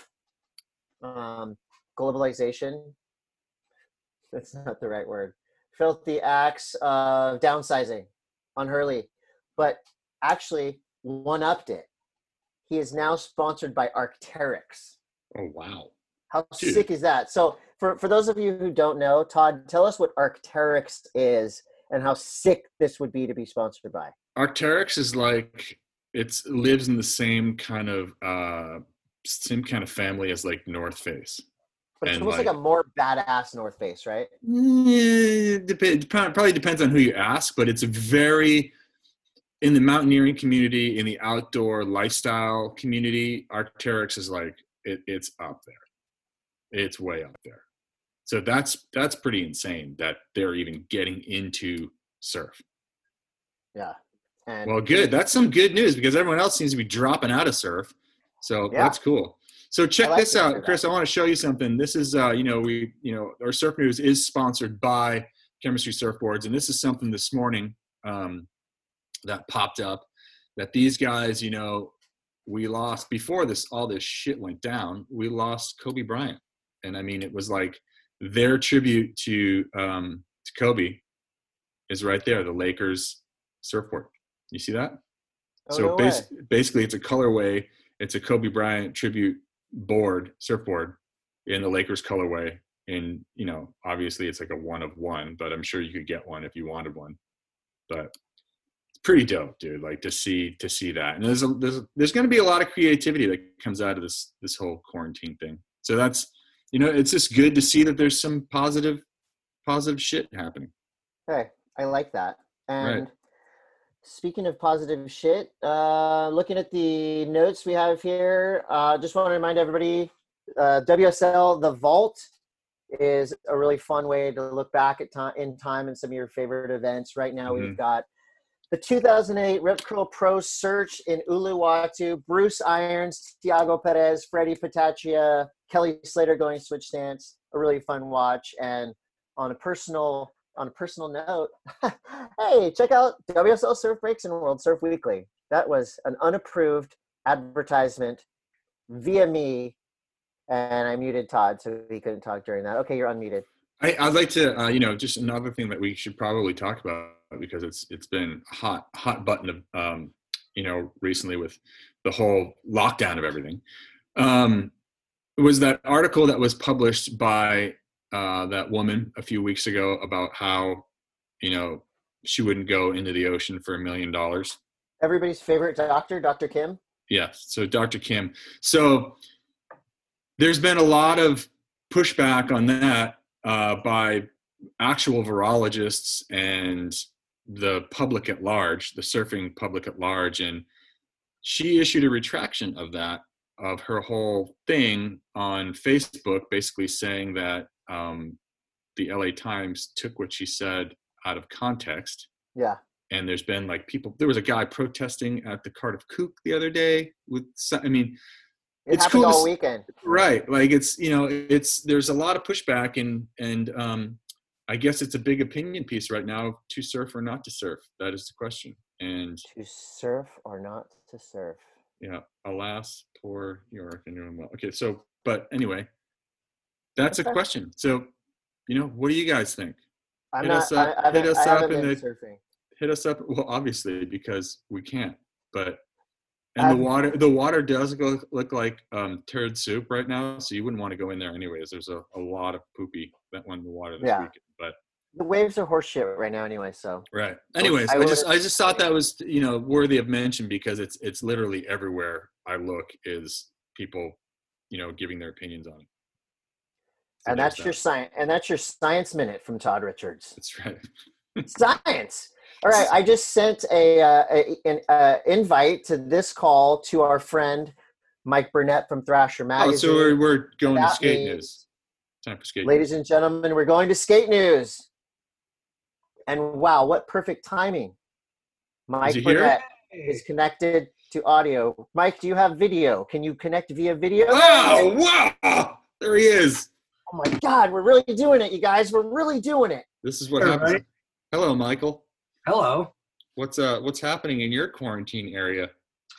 um, globalization. That's not the right word. Felt the axe of downsizing on Hurley, but actually one-upped it. He is now sponsored by Arc'teryx. Oh wow. How Dude. sick is that? So for, for those of you who don't know, Todd, tell us what Arc'teryx is and how sick this would be to be sponsored by. Arc'teryx is like it's lives in the same kind of uh same kind of family as like North Face. But it's And, almost like, like- a more badass North Face, right? Yeah, dep- probably depends on who you ask, but it's a very in the mountaineering community, in the outdoor lifestyle community, Arc'teryx is like it, it's up there. It's way up there. So that's that's pretty insane that they're even getting into surf. Yeah. And Well, good. That's some good news because everyone else seems to be dropping out of surf. So Yeah. that's cool. So check I like this to hear out, that. Chris. I want to show you something. This is, uh, you know, we, you know, our Surf News is sponsored by Chemistry Surfboards, and this is something this morning um, that popped up. That these guys, you know, we lost before this, all this shit went down. We lost Kobe Bryant, and I mean, it was like their tribute to um, to Kobe is right there. The Lakers surfboard. You see that? Oh, so no bas- way. basically, it's a colorway. It's a Kobe Bryant tribute board, surfboard, in the Lakers colorway. And you know, obviously, it's like a one of one, but I'm sure you could get one if you wanted one. But it's pretty dope, dude. Like to see to see that, and there's a, there's there's going to be a lot of creativity that comes out of this this whole quarantine thing. So that's you know, it's just good to see that there's some positive positive shit happening. Hey, I like that. And Right. speaking of positive shit, uh, looking at the notes we have here, uh, just want to remind everybody, uh, W S L The Vault is a really fun way to look back at time in time and some of your favorite events. Right now, Mhm. we've got the two thousand eight Rip Curl Pro Search in Uluwatu, Bruce Irons, Tiago Perez, Freddie Patachia, Kelly Slater going switch stance. A really fun watch. And on a personal on a personal note, hey, check out W S L Surf Breaks and World Surf Weekly. That was an unapproved advertisement via me, and I muted Todd so he couldn't talk during that. Okay, you're unmuted. I, I'd like to, uh, you know, just another thing that we should probably talk about because it's it's been a hot hot button of, um, you know, recently with the whole lockdown of everything. Um, was that article that was published by uh, that woman a few weeks ago about how, you know, she wouldn't go into the ocean for a million dollars. Everybody's favorite doctor, Doctor Kim. Yes. So Doctor Kim. So there's been a lot of pushback on that uh, by actual virologists and the public at large, the surfing public at large. And she issued a retraction of that, of her whole thing on Facebook, basically saying that um, the L A Times took what she said out of context. Yeah. And there's been like people, there was a guy protesting at the Cardiff Kook the other day with, I mean, It it's happened cool to all s- weekend. right. Like it's, you know, it's, there's a lot of pushback and, and um, I guess it's a big opinion piece right now, to surf or not to surf. That is the question. And To surf or not to surf. yeah, alas, poor York and doing well. Okay. So, but anyway, that's a Okay. question. So, you know, what do you guys think? I'm Hit not. us up- I, I hit haven't, us I up haven't in been the- surfing. Hit us up. Well, obviously because we can't, but, and the I've- water, the water does go look like um, turd soup right now. So you wouldn't want to go in there anyways. There's a, a lot of poopy that went in the water this Yeah. week, but The waves are horseshit right now, anyway. So right. Anyways, I I, just, would- I just thought that was, you know, worthy of mention because it's, it's literally everywhere I look is people, you know, giving their opinions on it. So and there's that's your that. science. And that's your science minute from Todd Richards. That's right. Science. All right. I just sent a, uh, a an uh, invite to this call to our friend Mike Burnett from Thrasher Oh, Magazine. so we're, we're going to That skate means- news. Time for skate Ladies news. and gentlemen, we're going to skate news. And wow, what perfect timing. Mike he here? Burnett is connected to audio. Mike, do you have video? Can you connect via video? Oh, wow. There he is. Oh my God, we're really doing it, you guys. We're really doing it. This is what Hey, happens. right? Hello, Michael. Hello. What's uh what's happening in your quarantine area?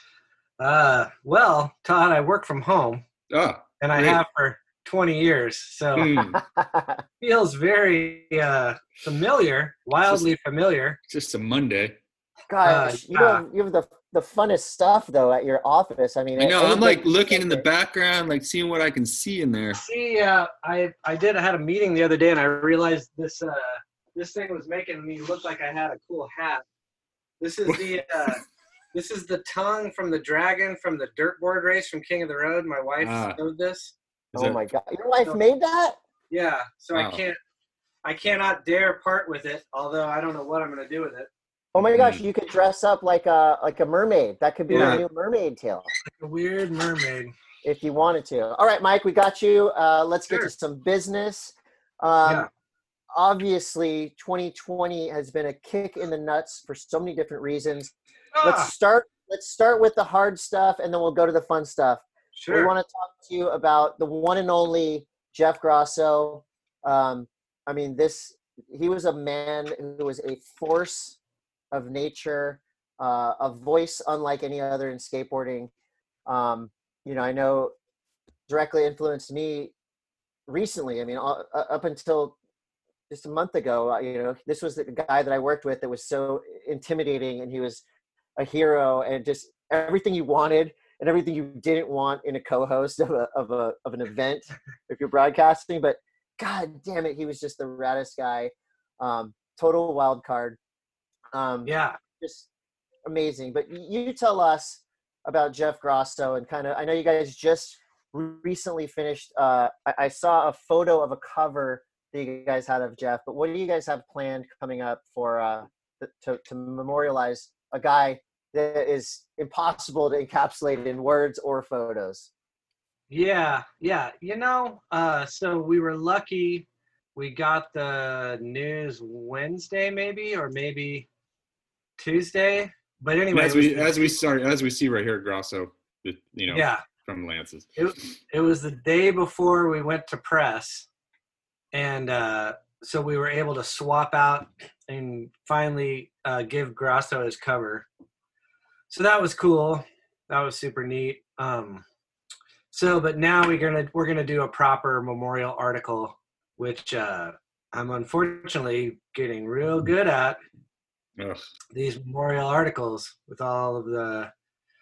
Uh, well, Todd, I work from home, Ah, and I great. have for twenty years, so it hmm, feels very uh, familiar, wildly familiar. just a Monday. Gosh, Uh, you have you have the the funnest stuff though at your office. I mean, I know. I'm anything- like looking in the background, like seeing what I can see in there. See, uh, I I did. I had a meeting the other day, and I realized this uh, this thing was making me look like I had a cool hat. This is the uh, this is the tongue from the dragon from the dirt board race from King of the Road. My wife Ah. showed this. Is Oh that- my God, your wife made that? Yeah, so Wow. I can't, I cannot dare part with it. Although I don't know what I'm gonna do with it. Oh my gosh, Mhm. you could dress up like a like a mermaid. That could be Yeah. your new mermaid tail A weird mermaid. if you wanted to. All right, Mike, we got you. Uh, let's get Sure. to some business. Um, Yeah. Obviously, twenty twenty has been a kick in the nuts for so many different reasons. Ah, Let's start. Let's start with the hard stuff, and then we'll go to the fun stuff. We sure. want to talk to you about the one and only Jeff Grosso. Um, I mean, this he was a man who was a force of nature, uh, a voice unlike any other in skateboarding. Um, you know, I know directly influenced me recently. I mean, all, uh, up until just a month ago, uh, you know, this was the guy that I worked with that was so intimidating, and he was a hero, and just everything you wanted and everything you didn't want in a co-host of a of a of an event if you're broadcasting. But God damn it, he was just the raddest guy. Um, total wild card. Um, Yeah. just amazing. But you tell us about Jeff Grosso and kind of. I know you guys just recently finished. Uh, I, I saw a photo of a cover that you guys had of Jeff. But what do you guys have planned coming up for uh, to to memorialize a guy that is impossible to encapsulate in words or photos. Yeah, yeah. You know, uh, so we were lucky. We got the news Wednesday, maybe, or maybe Tuesday. But anyway, as it was we the- as we start as we see right here, Grosso, the- you know, yeah, from Lance's. it, it was the day before we went to press, and uh, so we were able to swap out and finally uh, give Grasso his cover. So that was cool. That was super neat. Um, so, but now we're gonna we're gonna do a proper memorial article, which uh, I'm unfortunately getting real good at. Ugh. These memorial articles with all of the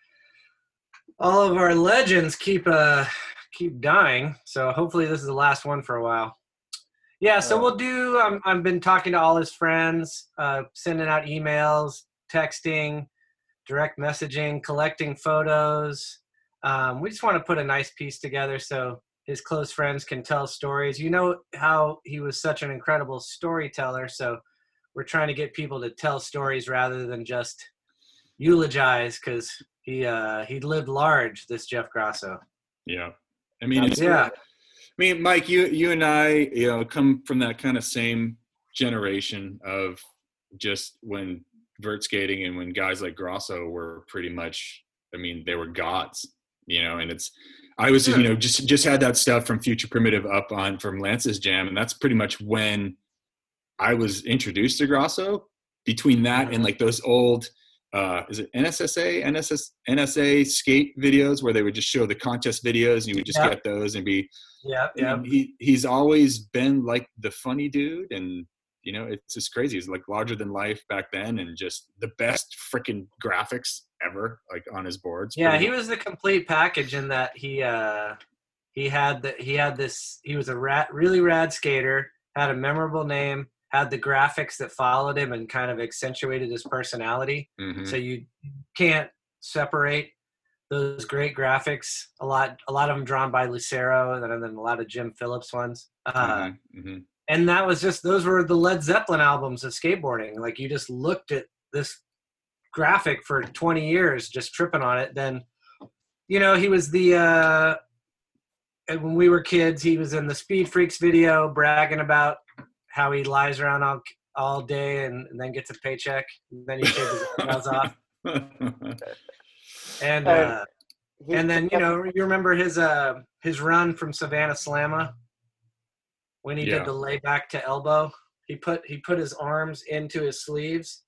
all of our legends keep uh keep dying. So hopefully this is the last one for a while. Yeah, so we'll do. Um, I've been talking to all his friends, uh, sending out emails, texting, direct messaging, collecting photos. Um, we just want to put a nice piece together so his close friends can tell stories. You know how he was such an incredible storyteller, so we're trying to get people to tell stories rather than just eulogize, because he uh, he lived large, this Jeff Grasso. Yeah, I mean, it's, Yeah. I mean, Mike, you you and I, you know, come from that kind of same generation of just when vert skating and when guys like Grasso were pretty much, I mean, they were gods, you know. And it's, I was, Sure. you know, just just had that stuff from Future Primitive up on from Lance's Jam, and that's pretty much when I was introduced to Grasso. Between that and like those old, uh, is it N S S A, N S S, N S A skate videos where they would just show the contest videos and you would just Yep. get those and be, Yeah, I yeah. mean, he he's always been like the funny dude, and you know, it's just crazy. He's like larger than life back then, and just the best freaking graphics ever, like on his boards. Yeah, pretty he much. was the complete package in that he uh, he had the he had this he was a rat, really rad skater, had a memorable name, had the graphics that followed him and kind of accentuated his personality. Mhm. So you can't separate those great graphics. A lot a lot of them drawn by Lucero, and then, and then a lot of Jim Phillips ones. Uh, Mhm. Mhm. and that was just, those were the Led Zeppelin albums of skateboarding. Like, you just looked at this graphic for twenty years just tripping on it. Then, you know, he was the uh when we were kids, he was in the Speed Freaks video bragging about how he lies around all, all day and, and then gets a paycheck, and then he shaves his eyebrows off. And uh He- and then, you know, you remember his uh his run from Savannah Slamma when he Yeah. did the lay back to elbow. He put he put his arms into his sleeves.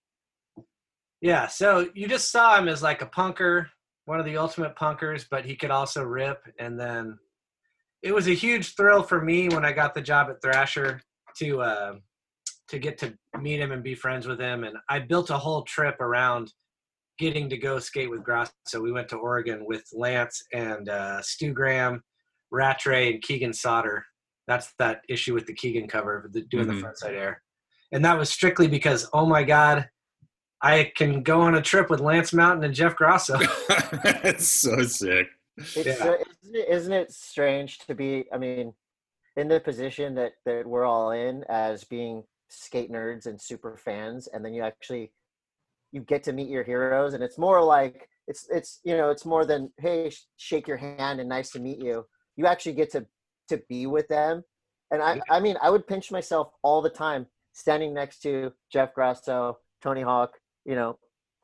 Yeah, so you just saw him as like a punker, one of the ultimate punkers, but he could also rip. And then it was a huge thrill for me when I got the job at Thrasher to uh, to get to meet him and be friends with him. And I built a whole trip around getting to go skate with Grasso. So we went to Oregon with Lance and uh, Stu Graham, Rattray, and Keegan Sauter. That's that issue with the Keegan cover, the, doing Mhm. the frontside air. And that was strictly because, oh my God, I can go on a trip with Lance Mountain and Jeff Grasso. It's so sick. It's, Yeah. uh, isn't, it, isn't it strange to be, I mean, in the position that, that we're all in as being skate nerds and super fans, and then you actually, you get to meet your heroes, and it's more like, it's, it's you know, it's more than, hey, sh- shake your hand and nice to meet you. You actually get to, to be with them. And I, I mean, I would pinch myself all the time standing next to Jeff Grasso, Tony Hawk, you know,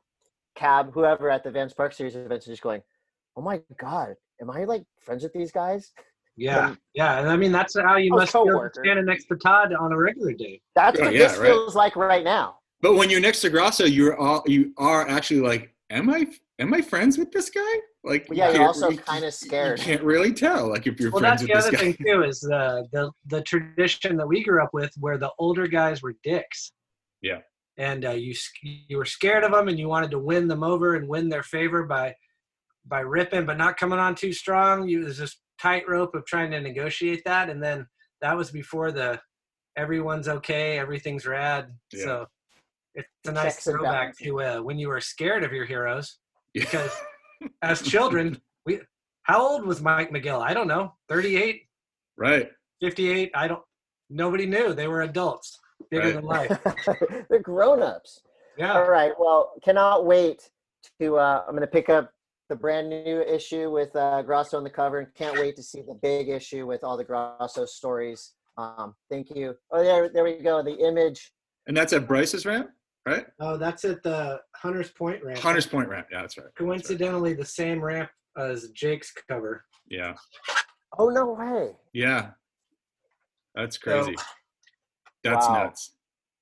Cab, whoever at the Vans Park Series events, just going, oh my God, am I like friends with these guys? Yeah, Um, yeah. And I mean, that's how you I was must feel coworker. standing next to Todd on a regular day. That's Oh, what yeah, this right. feels like right now. But when you're next to Grasso, you're all you are actually like, am I am I friends with this guy? Like, Yeah, you're can't- also you- kinda you scared. can't really tell, like, if you're Well, friends that's with the this other guy. thing too, is the, the the tradition that we grew up with, where the older guys were dicks. Yeah. And uh, you you were scared of them, and you wanted to win them over and win their favor by by ripping, but not coming on too strong. You, it was this tightrope of trying to negotiate that, and then that was before the everyone's okay, everything's rad. Yeah. So it's a nice Checks and throwback balances. to uh, when you were scared of your heroes. Yeah. Because as children, we how old was Mike McGill? I don't know, thirty-eight, Right. fifty-eight. I don't. Nobody knew. They were adults, bigger Right. than life. They're grown-ups. Yeah. All right. Well, cannot wait to. Uh, I'm going to pick up the brand new issue with uh, Grosso on the cover, and can't wait to see the big issue with all the Grosso stories. Um, thank you. Oh, there, there we go. The image. And that's at Bryce's ramp, right? Oh, that's at the Hunters Point ramp. Hunters Point ramp. Yeah, that's right. That's right. Coincidentally, the same ramp as Jake's cover. Yeah. Oh no way! Yeah. That's crazy. So, that's wow. nuts.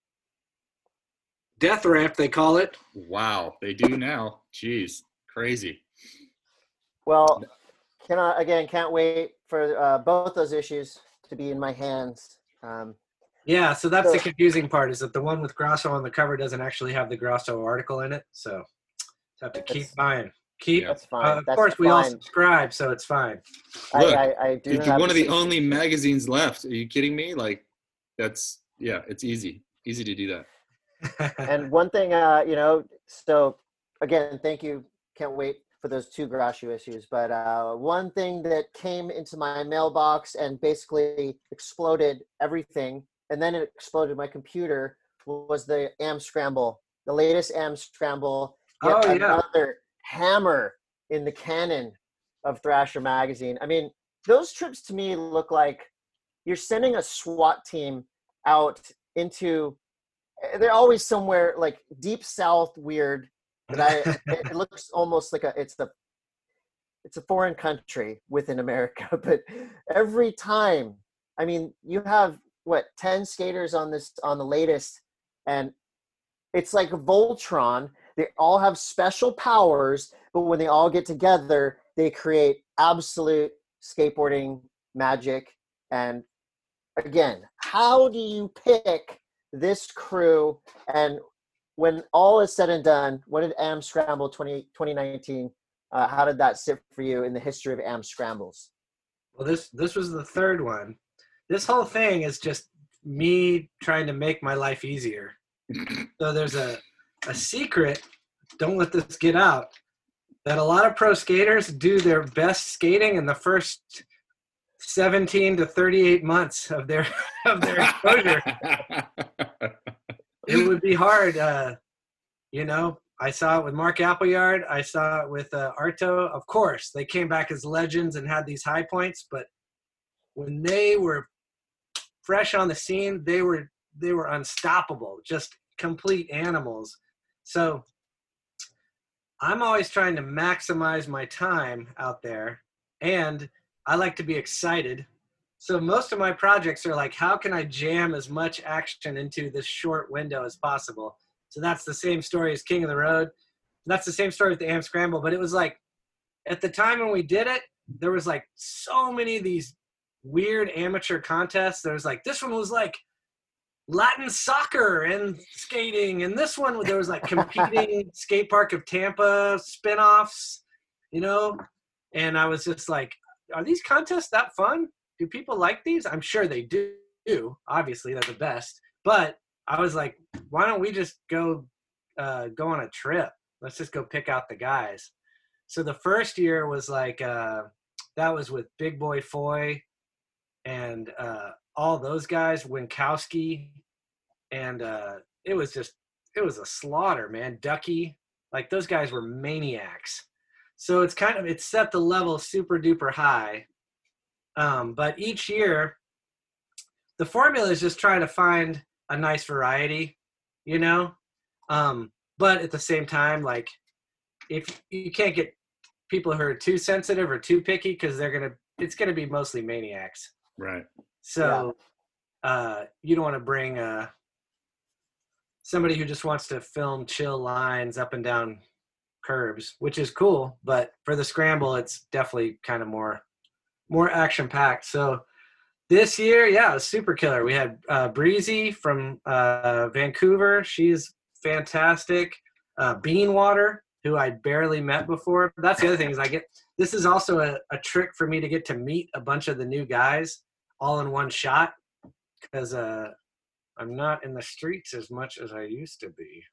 Death ramp, they call it. Wow. They do now. Jeez. Crazy. Well, cannot again. Can't wait for uh, both those issues to be in my hands. Um, Yeah, so that's So- the confusing part, is that the one with Grosso on the cover doesn't actually have the Grosso article in it. So you have to keep That's- buying. Keep. Yeah. that's fine. Uh, of that's course, we all fine. subscribe, so it's fine. I, Look, I, I do It's have one of the six- only magazines left. Are you kidding me? Like, that's, yeah, it's easy. Easy to do that. And one thing, uh, you know, so again, thank you. Can't wait for those two Grashu issues. But uh, one thing that came into my mailbox and basically exploded everything, and then it exploded my computer, was the Am Scramble, the latest Am Scramble. Yet Oh, yeah. another hammer in the canon of Thrasher magazine. I mean, those strips to me look like you're sending a SWAT team out into. They're always somewhere like deep south weird. That I it looks almost like a it's a it's a foreign country within America. But every time, I mean, you have what ten skaters on this on the latest, and it's like Voltron. They all have special powers, but when they all get together, they create absolute skateboarding magic. And again, how do you pick this crew? And when all is said and done, what did Am Scramble twenty, twenty nineteen, uh, how did that sit for you in the history of Am Scrambles? Well, this this was the third one. This whole thing is just me trying to make my life easier. So there's a, a secret, don't let this get out, that a lot of pro skaters do their best skating in the first seventeen to thirty-eight months of their of their exposure. It would be hard, uh, you know. I saw it with Mark Appleyard. I saw it with uh, Arto. Of course, they came back as legends and had these high points, but when they were fresh on the scene, they were they were unstoppable, just complete animals. So I'm always trying to maximize my time out there, and I like to be excited. So most of my projects are like, how can I jam as much action into this short window as possible? So that's the same story as King of the Road. That's the same story with the Am Scramble, but it was like, at the time when we did it, there was like so many of these weird amateur contests. There was like, this one was like Latin soccer and skating, and this one there was like competing skate park of Tampa spinoffs, you know. And I was just like, are these contests that fun? Do people like these? I'm sure they do. Obviously, they're the best. But I was like, why don't we just go uh, go on a trip? Let's just go pick out the guys. So the first year was like uh, that was with Big Boy Foy and uh, all those guys, Winkowski, and uh, it was just it was a slaughter, man. Ducky, like those guys were maniacs. So it's kind of it set the level super duper high. Um, but each year, the formula is just trying to find a nice variety, you know. Um, but at the same time, like if you can't get people who are too sensitive or too picky, because they're gonna it's gonna be mostly maniacs. Right. So uh, you don't want to bring uh, somebody who just wants to film chill lines up and down curbs, which is cool. But for the scramble, it's definitely kind of more more action packed. So this year, yeah, it was super killer. We had uh, Breezy from uh, Vancouver. She's fantastic. Uh, Beanwater, who I barely met before. That's the other thing is I get this is also a, a trick for me to get to meet a bunch of the new guys all in one shot, because uh, I'm not in the streets as much as I used to be.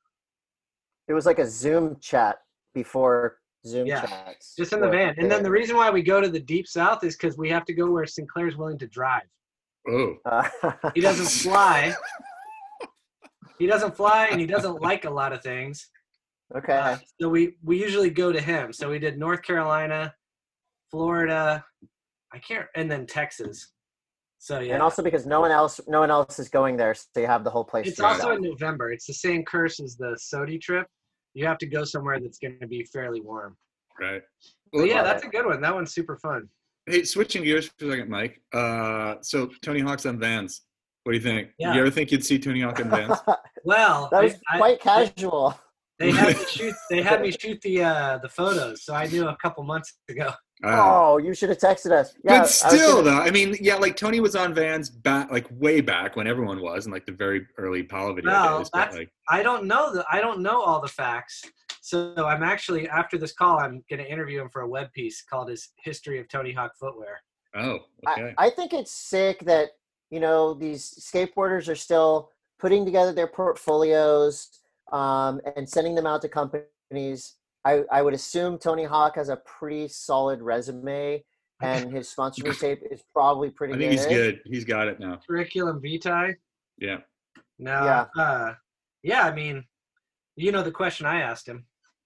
It was like a Zoom chat before Zoom Yeah, chats. just in the were van. And then big. the reason why we go to the deep south is because we have to go where Sinclair's willing to drive. Oh. Uh, He doesn't fly. he doesn't fly and he doesn't like a lot of things. Okay. Uh, so we we usually go to him. So we did North Carolina, Florida, I can't, and then Texas. So yeah. And also because no one else, no one else is going there, so you have the whole place. It's to also yourself. in November. It's the same curse as the Sodi trip. You have to go somewhere that's going to be fairly warm. Right. But Well, yeah, that's a good one. That one's super fun. Hey, switching gears for a second, Mike. Uh, so Tony Hawk's on Vans. What do you think? Yeah. You ever think you'd see Tony Hawk on Vans? Well, that was I- I- quite casual. They had me shoot. They had me shoot the uh, the photos, so I knew a couple months ago. Uh, Oh, you should have texted us. Yeah, I but was still, gonna- though, I mean, yeah, like Tony was on Vans back, like way back when everyone was, in like the very early Paulo video Well, days. But that's- like, I don't know the. I don't know all the facts. So I'm actually after this call, I'm going to interview him for a web piece called "His History of Tony Hawk Footwear." oh, okay. I, I think it's sick that, you know, these skateboarders are still putting together their portfolios um, and sending them out to companies. I, I would assume Tony Hawk has a pretty solid resume, and his sponsorship tape is probably pretty I think good. he's good. He's got it now. Curriculum vitae. Yeah. No. Yeah. Uh, yeah. I mean, you know the question I asked him.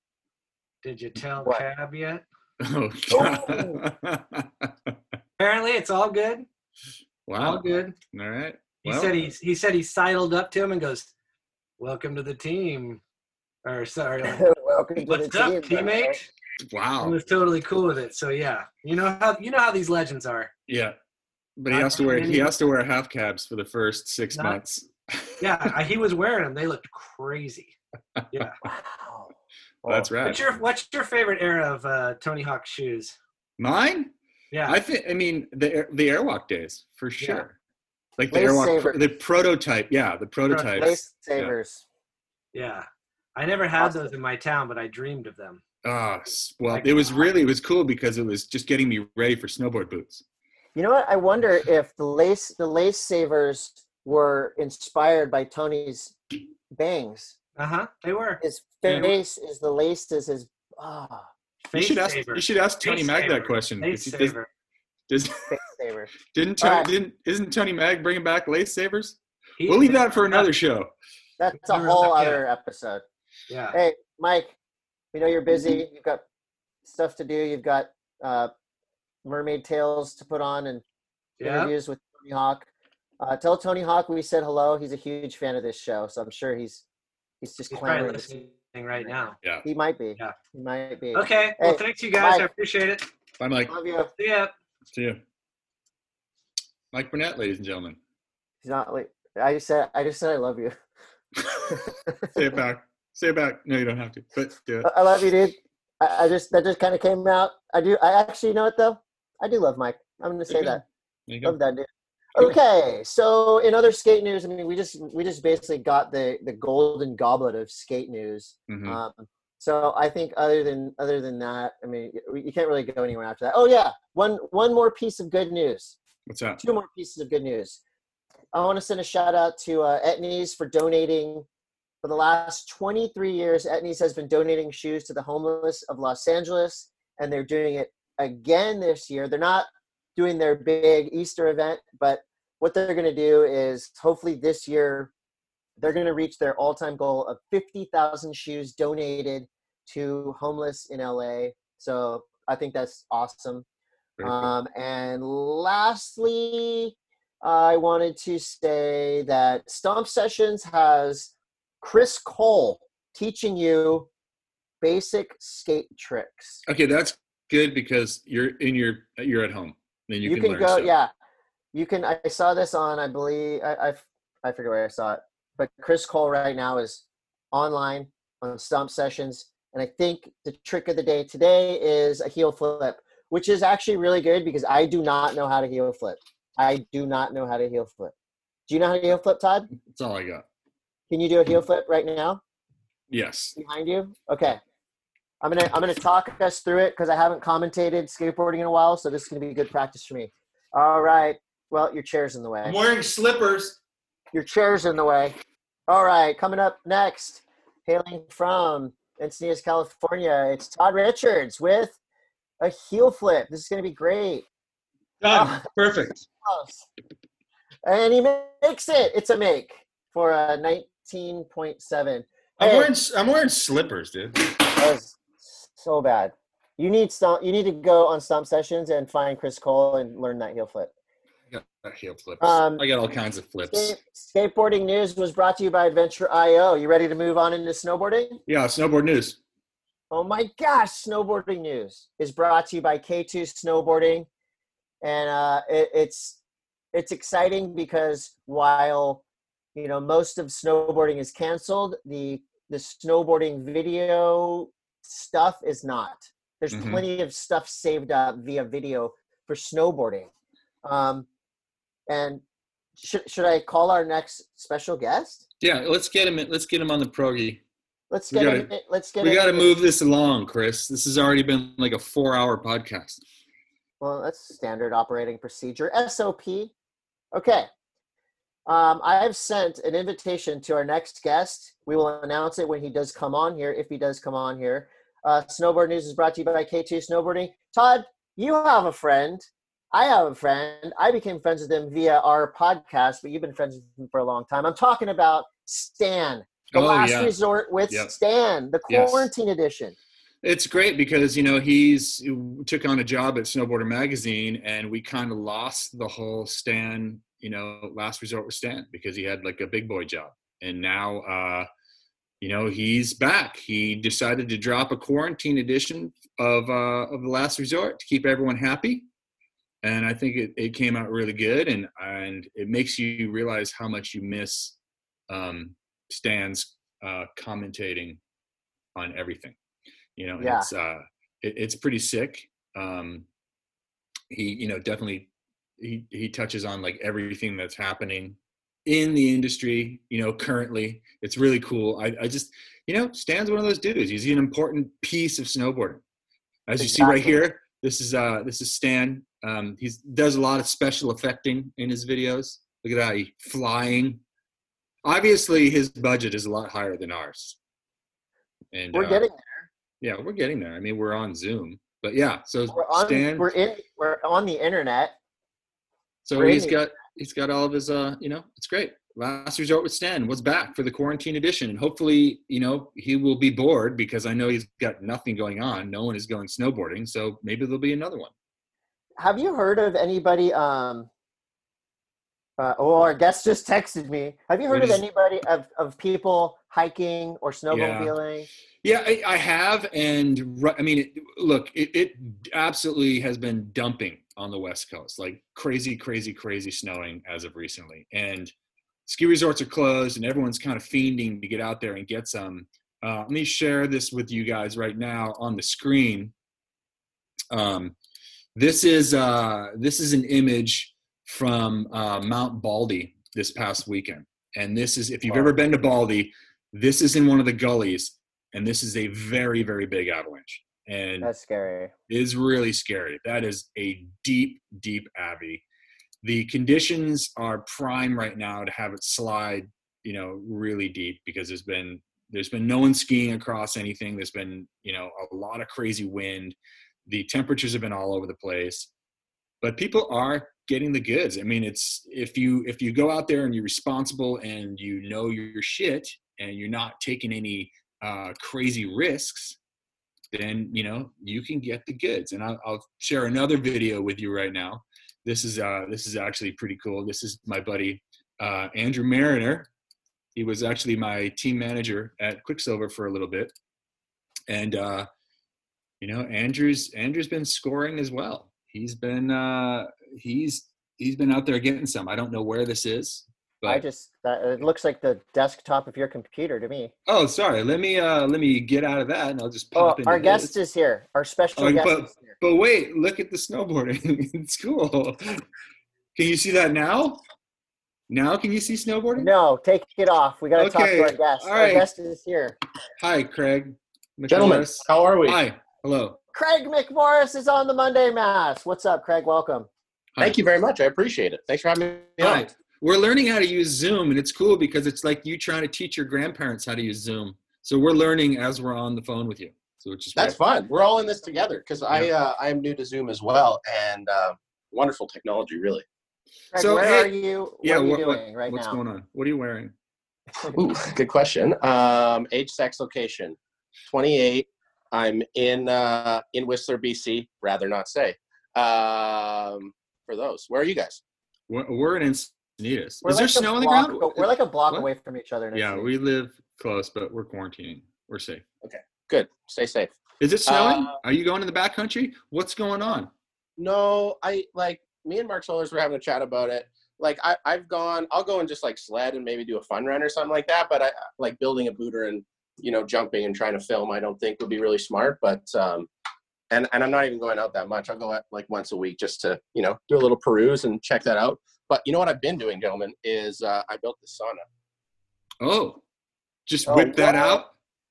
Did you tell What? Cab yet? Oh, God. Apparently, it's all good. All Wow. good. All right. He Well, said he he said he sidled up to him and goes, "Welcome to the team," or sorry, like, Welcome to "What's the up, team, teammate?" He wow. was totally cool with it. So yeah, you know how you know how these legends are. Yeah. But he Not has to wear many- he has to wear half cabs for the first six Not- months. Yeah, I- he was wearing them. They looked crazy. Yeah. Wow. That's right. What's your What's your favorite era of uh, Tony Hawk shoes? Mine? Yeah. I think. I mean, the Air- the Airwalk days for sure. Like the Lace Airwalk, saver. pro- the prototype. Yeah, the prototype. Lace savers. Yeah. I never had Awesome. those in my town, but I dreamed of them. Ah, s- well, Like- it was really it was cool because it was just getting me ready for snowboard boots. You know what? I wonder if the lace the lace savers were inspired by Tony's bangs. Uh huh. They were. His Yeah. face is the lace is his ah You Face should ask. saver. You should ask Tony Face Mag saver. that question. Face because he does- saver. does- face saver. didn't Tony, Alright. didn't isn't Tony Mag bringing back lace savers? He- We'll leave that for another show. That's a Never whole looked at other episode. Yeah. Hey, Mike, we know you're busy. You've got stuff to do. You've got uh, mermaid tails to put on and Yeah. interviews with Tony Hawk. Uh, tell Tony Hawk we said hello. He's a huge fan of this show, so I'm sure he's he's just He's probably clamoring. to see- listening right now. Yeah. He might be. Yeah. He might be. Okay. Well, Hey, thanks you guys. I Mike. appreciate it. Bye, Mike. Love you. See ya. See you. Mike Burnett, ladies and gentlemen. He's not like I just said. I just said I love you. Say it back. Say it back. No, you don't have to. But do it. I love you, dude. I, I just that just kind of came out. I do. I actually you know what though. I do love Mike. I'm gonna say Okay. that. There you go. Love that dude. Cool. Okay, so in other skate news, I mean, we just we just basically got the the golden goblet of skate news. Mhm. Um, so I think other than other than that, I mean, you you can't really go anywhere after that. Oh yeah, one one more piece of good news. What's that? Two more pieces of good news. I want to send a shout out to uh, Etnies for donating. For the last twenty-three years, Etnies has been donating shoes to the homeless of Los Angeles, and they're doing it again this year. They're not doing their big Easter event, but what they're going to do is hopefully this year they're going to reach their all-time goal of fifty thousand shoes donated to homeless in L A. So I think that's awesome. Very cool. Um, and lastly, I wanted to say that Stomp Sessions has Chris Cole teaching you basic skate tricks. Okay, that's good because you're in your you're at home. Then you, You, can, can learn go, stuff. yeah. You can. I saw this on. I believe I, I I forget where I saw it, but Chris Cole right now is online on Stomp Sessions, and I think the trick of the day today is a heel flip, which is actually really good because I do not know how to heel flip. I do not know how to heel flip. Do you know how to heel flip, Todd? That's all I got. Can you do a heel flip right now Yes. behind you? Okay. I'm gonna I'm gonna talk us through it because I haven't commentated skateboarding in a while, so this is gonna be good practice for me. All right. Well, your chair's in the way. I'm wearing slippers. Your chair's in the way. All right, coming up next, hailing from Encinitas, California, it's Todd Richards with a heel flip. This is going to be great. Done. Perfect. And he makes it. It's a make for a sixteen point seven. I'm Hey, wearing I'm wearing slippers, dude. that was so bad. You need stump, you need to go on Stump Sessions and find Chris Cole and learn that heel flip. I got heel flips. Um, I got all kinds of flips. Skate, skateboarding news was brought to you by Adventure dot I O. You ready to move on into snowboarding? Yeah, snowboard news. Oh my gosh, snowboarding news is brought to you by K two Snowboarding. And uh, it, it's it's exciting because while, you know, most of snowboarding is canceled, the the snowboarding video stuff is not. There's Mhm. plenty of stuff saved up via video for snowboarding. Um, and should should I call our next special guest? Yeah, let's get him. Let's get him on the progi. Let's We get gotta- him. Let's get We him. got to move this along, Chris. This has already been like a four-hour podcast. Well, that's standard operating procedure, S O P. Okay. Um, I have sent an invitation to our next guest. We will announce it when he does come on here, if he does come on here. Uh, Snowboard News is brought to you by K two Snowboarding. Todd, you have a friend. I have a friend. I became friends with him via our podcast, but you've been friends with him for a long time. I'm talking about Stan, the Oh, last yeah. resort with Yep. Stan, the Yes. quarantine edition. It's great because, you know, he's he took on a job at Snowboarder Magazine, and we kind of lost the whole Stan, you know, last resort with Stan because he had like a big boy job. And now, uh, you know, he's back. He decided to drop a quarantine edition of uh, of the last resort to keep everyone happy. And I think it, it came out really good, and and it makes you realize how much you miss um, Stan's uh, commentating on everything. You know, and Yeah. it's uh, it, it's pretty sick. Um, he, you know, definitely he he touches on like everything that's happening in the industry. You know, currently, it's really cool. I I just, you know, Stan's one of those dudes. He's an important piece of snowboarding. As you see right Exactly. here, this is uh this is Stan. Um, he does a lot of special effecting in his videos. Look at that, he flying. Obviously, his budget is a lot higher than ours. And We're uh, getting there. yeah, we're getting there. I mean, we're on Zoom, but yeah. So We're on, Stan, we're in, we're on the internet. so we're in he's the- got he's got all of his uh, you know, it's great. Last resort with Stan was back for the quarantine edition, and hopefully, you know, he will be bored because I know he's got nothing going on. No one is going snowboarding, so maybe there'll be another one. Have you heard of anybody? Um, uh, oh, our guest just texted me. Have you heard What of is- anybody of, of people hiking or snowmobiling? Yeah, I, I have, and ri- I mean, it, look, it, it absolutely has been dumping on the West Coast, like crazy, crazy, crazy snowing as of recently, and ski resorts are closed, and everyone's kind of fiending to get out there and get some. Uh, let me share this with you guys right now on the screen. Um, this is uh, this is an image from uh, Mount Baldy this past weekend, and this is, if you've Wow. ever been to Baldy, this is in one of the gullies. And this is a very, very big avalanche, and That's scary. it is really scary. That is a deep, deep avy. The conditions are prime right now to have it slide, you know, really deep because there's been there's been no one skiing across anything. There's been, you know, a lot of crazy wind. The temperatures have been all over the place, but people are getting the goods. I mean, it's if you if you go out there and you're responsible and you know your shit and you're not taking any Uh, crazy risks, then you know you can get the goods. And I'll, I'll share another video with you right now. This is uh, this is actually pretty cool. This is my buddy uh, Andrew Mariner. He was actually my team manager at Quicksilver for a little bit, and uh, you know Andrew's Andrew's been scoring as well. He's been uh, he's he's been out there getting some. I don't know where this is. I But, just that, it looks like the desktop of your computer to me. oh, sorry. Let me uh, let me get out of that, and I'll just Oh, pop into our this. guest is here. Our special Oh, guest but- is here. But wait, look at the snowboarding. It's cool. Can you see that now? Now can you see snowboarding? No, take it off. We got to talk Okay, to our guest. all Our right. guest is here. Hi, Craig. Gentlemen, McMorris. how are we? Hi. Hello. Craig McMorris is on the Monday Mass. What's up, Craig? Welcome. Hi. Thank you very much. I appreciate it. Thanks for having me Hi. on. We're learning how to use Zoom, and it's cool because it's like you trying to teach your grandparents how to use Zoom. So we're learning as we're on the phone with you. So which is That's great. fun. We're all in this together because I uh, I am new to Zoom as well, and uh, wonderful technology, really. Craig, So, where hey, are you? What Yeah. are you what- what- doing right what's now? going on? What are you wearing? Ooh, good question. Um, age, sex, location. twenty-eight. I'm in uh, in Whistler, B C. Rather not say. Um, for those, where are you guys? We're, we're in Encinitas. We're Is there like a snow on the block- ground? We're like a block What? away from each other. in Yeah, Encinitas. we live close, but we're quarantining. We're safe. Good. Stay safe. Is it snowing? Uh, Are you going to the backcountry? What's going on? No, I like me and Mark Solers were having a chat about it. Like I, I've gone, I'll go and just like sled and maybe do a fun run or something like that. But I like building a booter and, you know, jumping and trying to film, I don't think would be really smart. But, um, and, and I'm not even going out that much. I'll go out like once a week just to, you know, do a little peruse and check that out. But you know what I've been doing, gentlemen, is uh, I built the sauna. Oh, just Oh, whip that what? out?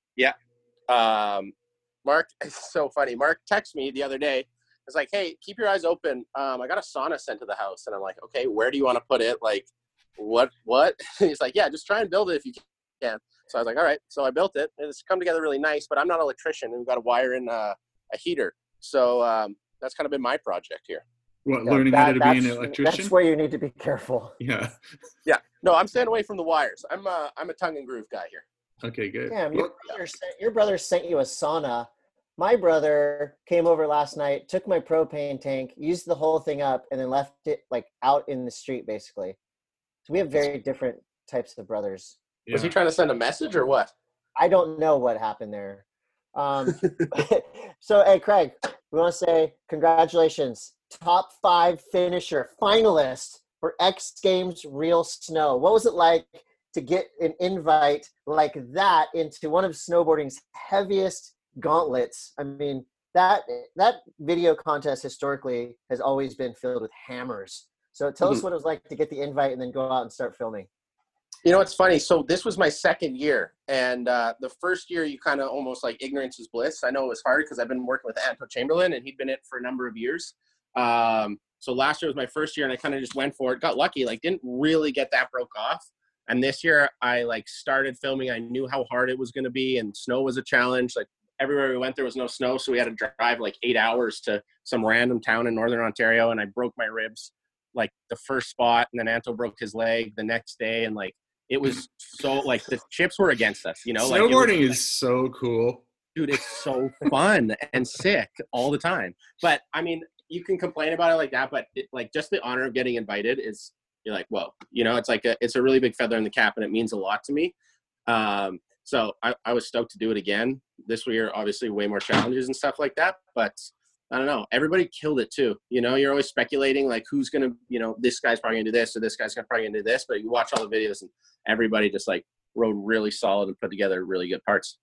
Um, Mark, it's so funny. Mark texted me the other day. It's like, hey, keep your eyes open. Um, I got a sauna sent to the house. And I'm like, okay, where do you want to put it? Like, what, what? He's like, yeah, just try and build it if you can. So I was like, all right. So I built it. And it's come together really nice, but I'm not an electrician. And we've got to wire in uh, a heater. So um, that's kind of been my project here. What, Yeah, learning that- how to be an that's- electrician? That's where you need to be careful. Yeah. Yeah. No, I'm staying away from the wires. I'm uh, I'm a tongue and groove guy here. Okay, good. Damn, Well, your brother, sent, your brother sent you a sauna. My brother came over last night, took my propane tank, used the whole thing up, and then left it like out in the street, basically. So we have very different types of brothers. yeah. Was he trying to send a message or what? I don't know what happened there. Um, so, hey, Craig, we want to say congratulations. Top five finisher, finalist for X Games Real Snow. What was it like to get an invite like that into one of snowboarding's heaviest gauntlets? I mean, that that video contest historically has always been filled with hammers. So tell us Mhm. what it was like to get the invite and then go out and start filming. You know, it's funny. So this was my second year. And uh, the first year, you kind of almost like ignorance is bliss. I know it was hard because I've been working with Anto Chamberlain and he'd been in it for a number of years. Um, so last year was my first year and I kind of just went for it. Got lucky, like didn't really get that broke off. And this year I like started filming. I knew how hard it was going to be and snow was a challenge. Like everywhere we went, there was no snow. So we had to drive like eight hours to some random town in Northern Ontario. And I broke my ribs like the first spot. And then Anto broke his leg the next day. And like, it was so like the chips were against us, you know, like it was, Snowboarding like, is so cool. dude, it's so fun and sick all the time. But I mean, you can complain about it like that, but it, like just the honor of getting invited is, you're like, whoa, you know, it's like a, it's a really big feather in the cap and it means a lot to me. Um, so I, I was stoked to do it again this year. Obviously way more challenges and stuff like that, but I don't know. Everybody killed it too. You know, you're always speculating like who's going to, you know, this guy's probably gonna do this or this guy's probably gonna do this, but you watch all the videos and everybody just like rode really solid and put together really good parts.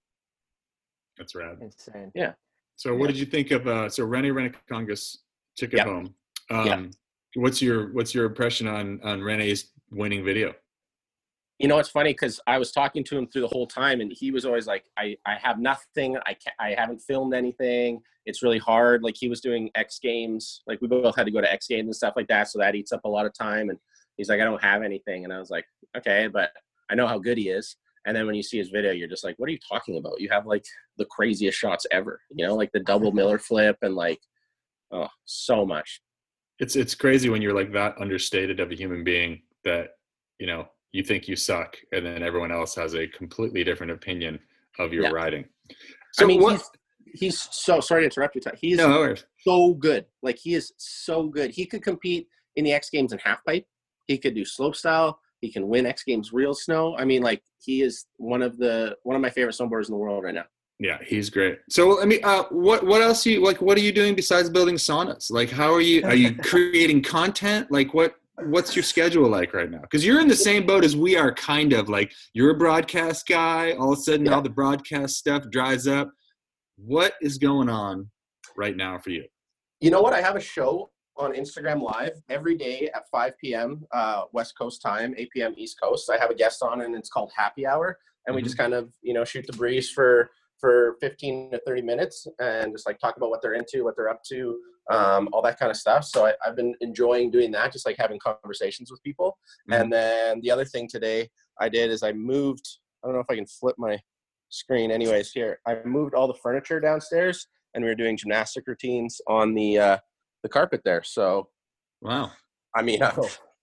That's rad. Insane. So what did you think of, uh, so Rene Renekongas took it Yeah. home. Um, Yeah. What's your, what's your impression on, on Rene's winning video? You know, it's funny because I was talking to him through the whole time and he was always like, I, I have nothing. I can't, I haven't filmed anything. It's really hard. Like he was doing X Games. Like we both had to go to X Games and stuff like that. So that eats up a lot of time. And he's like, I don't have anything. And I was like, okay, but I know how good he is. And then when you see his video, you're just like, what are you talking about? You have like the craziest shots ever, you know, like the double Miller flip and like, oh, so much. It's, it's crazy when you're like that understated of a human being that, you know, you think you suck and then everyone else has a completely different opinion of your Yeah. riding. So I mean, what, he's, he's so sorry to interrupt you. Ty. He's no, no worries. so good. Like he is so good. He could compete in the X Games in half pipe. He could do slope style. He can win X Games real snow. I mean, like he is one of the one of my favorite snowboarders in the world right now. Yeah, he's great. So, I mean, uh, what what else you like? What are you doing besides building saunas? Like, how are you? Are you creating content? Like, what what's your schedule like right now? Because you're in the same boat as we are, kind of. Like, you're a broadcast guy. All of a sudden, Yeah. all the broadcast stuff dries up. What is going on right now for you? You know what? I have a show on Instagram Live every day at five p.m. Uh, West Coast time, eight p.m. East Coast. I have a guest on, and it's called Happy Hour, and we Mhm. just kind of, you know, shoot the breeze for for fifteen to thirty minutes, and just like talk about what they're into, what they're up to, um, all that kind of stuff. So I, I've been enjoying doing that, just like having conversations with people. Mhm. And then the other thing today I did is I moved. I don't know if I can flip my screen. Anyways, here I moved all the furniture downstairs, and we were doing gymnastic routines on the uh, the carpet there. So Wow. I mean, I'm Oh.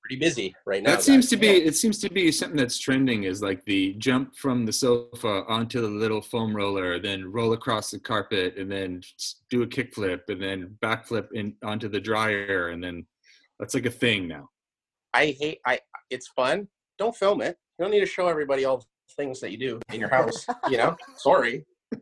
pretty busy right now. That seems guys. to be, it seems to be something that's trending is like the jump from the sofa onto the little foam roller, then roll across the carpet and then do a kickflip and then backflip in onto the dryer. And then that's like a thing now. I hate, I, it's fun. Don't film it. You don't need to show everybody all the things that you do in your house, you know? Sorry.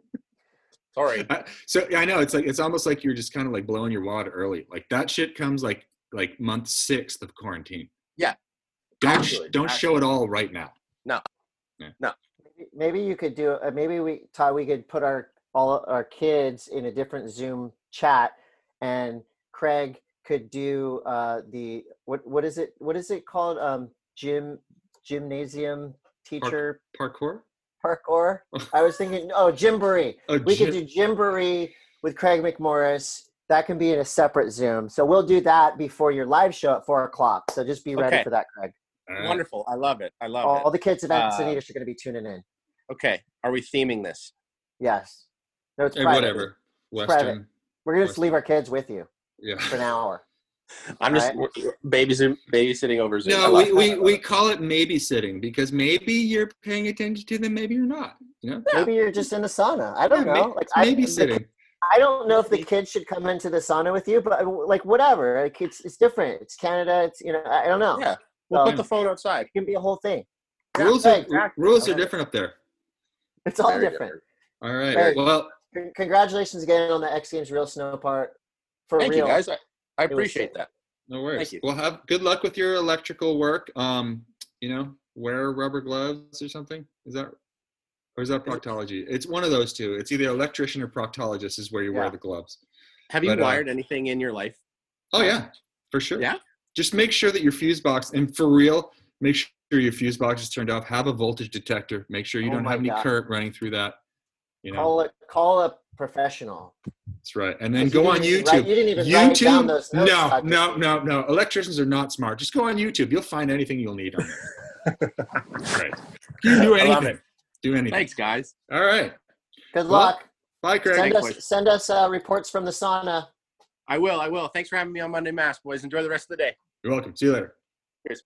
Sorry. I, so I know it's like, it's almost like you're just kind of like blowing your wad early. Like that shit comes like, like month sixth of quarantine. Yeah. Don't, Actually, don't actually. show it all right now. No. Yeah. No. Maybe you could do. Uh, maybe we, Todd, we could put our all our kids in a different Zoom chat, and Craig could do uh, the what what is it? What is it called? Um, gym gymnasium teacher Parkour? parkour. I was thinking, oh, Gymboree. Oh, We gym- could do Gymboree with Craig McMorris. That can be in a separate Zoom. So we'll do that before your live show at four o'clock. So just be ready Okay. for that, Craig. All right. Wonderful. I love it. I love All it. the kids of Encinitas Uh, are going to be tuning in. Okay. Are we theming this? Yes. No, it's Hey, private. whatever. It's Western. private. We're going to just leave our kids with you Yeah. for an hour. I'm just All babysitting, babysitting over Zoom. I No, love we, it. we, we call it maybe sitting because maybe you're paying attention to them, maybe you're not. You know? Maybe you're just in the sauna. I don't Yeah, know. may- Like it's I, maybe the- sitting. I don't know if the kids should come into the sauna with you, but like whatever. Like it's it's different. It's Canada. It's you know I I don't know. Yeah. We'll So put the phone outside. it can be a whole thing. Rules Yeah, are exactly. rules are Okay. different up there. It's all Very different. All right. Hey. Well, Con- Congratulations again on the X Games real snow part. For Thank real. you, guys. I, I was appreciate sick. that. no worries. Thank you. Well, have good luck with your electrical work. Um, you know, wear rubber gloves or something. Is that or is that proctology? It's one of those two. It's either electrician or proctologist is where you Yeah. wear the gloves. Have you But, uh, wired anything in your life? Oh yeah, for sure. Yeah? Just make sure that your fuse box, and for real, make sure your fuse box is turned off. Have a voltage detector. Make sure you Oh don't my have any God. current running through that. You know, Call it call a professional. that's right. And then 'Cause go you on didn't even YouTube. write- you didn't even write down YouTube? those notes, No, Todd. no, no, no. Electricians are not smart. Just go on YouTube. You'll find anything you'll need on there. Right. You can do I love anything. Do anything. Thanks, guys. All right. Good Well, luck. Bye, Craig. Send Thanks, us boys. send us uh, reports from the sauna. I will. I will. Thanks for having me on Monday Mass, boys. Enjoy the rest of the day. You're welcome. See you later. Cheers.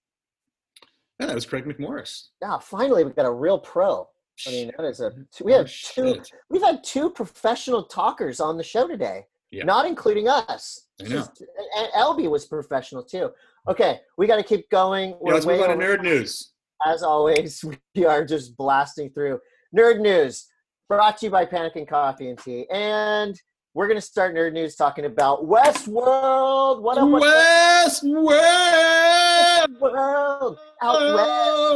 Yeah, that was Craig McMorris. Yeah, finally we got a real pro. I mean, that is a we Oh, have two shit. we've had two professional talkers on the show today, Yeah. not including us. I know. Just- and Albie was professional too. Okay, we got to keep going. Yeah, We're let's move way on to over- nerd news. As always, we are just blasting through nerd news. Brought to you by Panic and Coffee and Tea, and we're gonna start nerd news talking about Westworld. What up, what's Westworld! Westworld? Out west.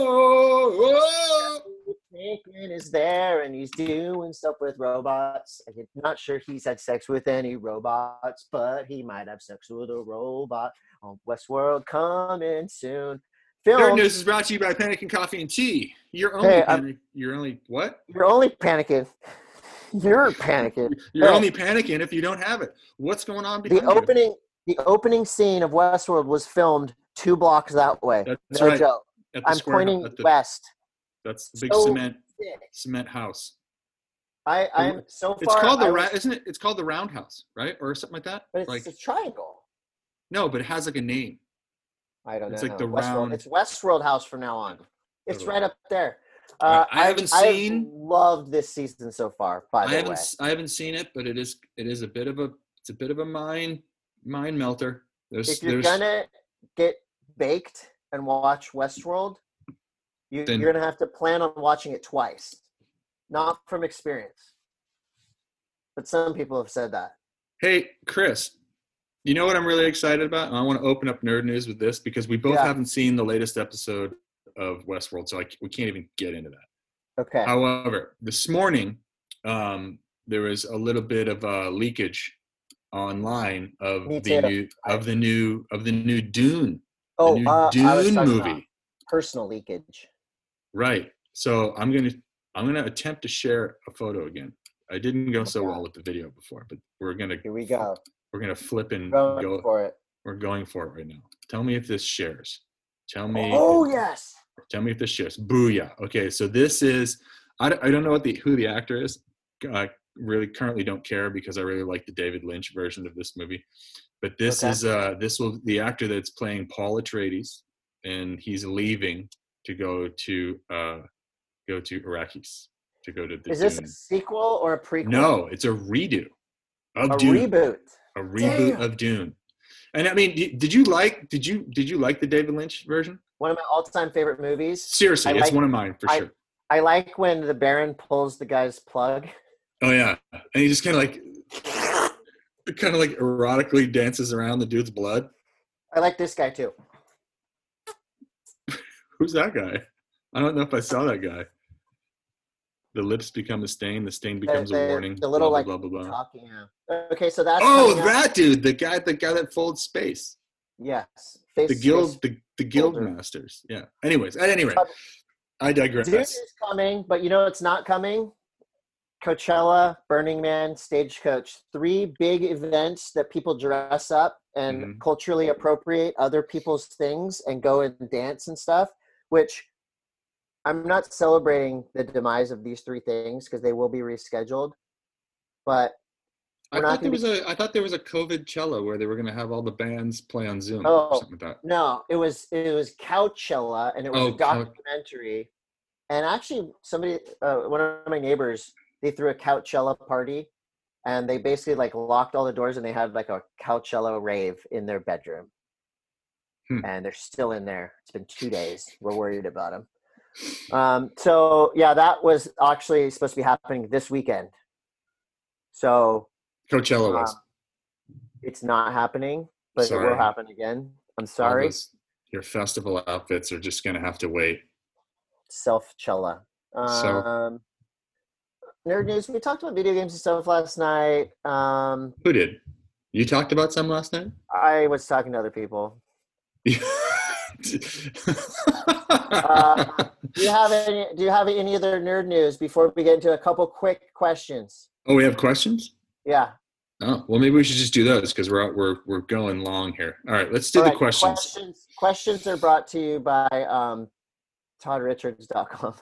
Oh, Nathan is there and he's doing stuff with robots. I'm not sure he's had sex with any robots, but he might have sex with a robot on Westworld coming soon. Nerd Film. news is brought to you by Panic and Coffee and Tea. You're only Hey, I'm- panic, you're only what? You're only panicking. You're panicking. You're Hey. only panicking if you don't have it. What's going on The behind you? opening, the opening scene of Westworld was filmed two blocks that way. That's no right. joke. At the I'm square- pointing at the- west. That's the big So cement sick. cement house. I, I'm so It's far. called the I ra- was- isn't it? It's called the Roundhouse, right, or something like that. but it's like a triangle. no, but it has like a name. I don't It's know. like the Westworld. round- It's Westworld House from now on. It's Totally. right up there. Right. Uh, I haven't I've seen- loved this season so far. By I the haven't way, s- I haven't seen it, but it is it is a bit of a it's a bit of a mind mind melter. There's if you're there's gonna get baked and watch Westworld, you, Then- you're gonna have to plan on watching it twice, not from experience. But some people have said that. Hey, Chris, you know what I'm really excited about? And I want to open up nerd news with this because we both Yeah. haven't seen the latest episode of Westworld, so I, c- we can't even get into that. Okay. However, this morning um, there was a little bit of uh, leakage online of Me the too. new of the new of the new Dune, oh, the new uh, I was Dune talking movie. about personal leakage. Right. So I'm gonna I'm gonna attempt to share a photo again. I didn't go so Okay. well with the video before, but we're gonna Here we go. we're gonna flip and Going go. for it. We're going for it right now. Tell me if this shares. Tell me. Oh yes. Tell me if this shares. Booyah. Okay, so this is. I don't, I don't know what the who the actor is. I really currently don't care because I really like the David Lynch version of this movie. But this Okay. is uh this will the actor that's playing Paul Atreides and he's leaving to go to uh, go to Arrakis to go to the Is this Dune. a sequel or a prequel? No, it's a redo of a Dune. reboot. A reboot Damn. of Dune. And I mean, did did you like did you did you like the David Lynch version? One of my all-time favorite movies. Seriously, I it's like- one of mine for I- sure. I like when the Baron pulls the guy's plug. Oh yeah, and he just kind of like kind of like erotically dances around the dude's blood. I like this guy too. Who's that guy? I don't know if I saw that guy. The lips become a stain. The stain becomes the, a warning. The little blah, like blah, blah, blah, blah. talking. Yeah. Okay, so that's Oh, coming out- that dude, the guy, the guy that folds space. Yes. Face, The guild, face- the, the guild folder. masters. Yeah. Anyways, at any rate, But- I digress. Dune is coming, but you know it's not coming. Coachella, Burning Man, Stagecoach, three big events that people dress up and Mhm. culturally appropriate other people's things and go and dance and stuff, which I'm not celebrating the demise of these three things because they will be rescheduled. But I we're not thought there gonna was a I thought there was a COVID cello where they were going to have all the bands play on Zoom Oh. or something like that. no, it was it was Couchella, and it was Oh, a Couch- documentary. And actually, somebody, uh, one of my neighbors, they threw a Couchella party, and they basically like locked all the doors, and they had like a Couchella rave in their bedroom. Hmm. And they're still in there. It's been two days. We're worried about them. Um, so yeah, that was actually supposed to be happening this weekend. So Coachella was. uh, it's not happening, but it Sorry. will happen again. I'm All sorry. those- your festival outfits are just going to have to wait. Self-chella. So- Um, nerd news. We talked about video games and stuff last night. Um, Who did? You talked about some last night? I was talking to other people. Uh, Do you have any? Do you have any other nerd news before we get into a couple quick questions? oh, we have questions? Yeah. Oh, well, maybe we should just do those because we're we're we're going long here. All right, let's do All the right, questions. questions. Questions are brought to you by um, Todd Richards dot com.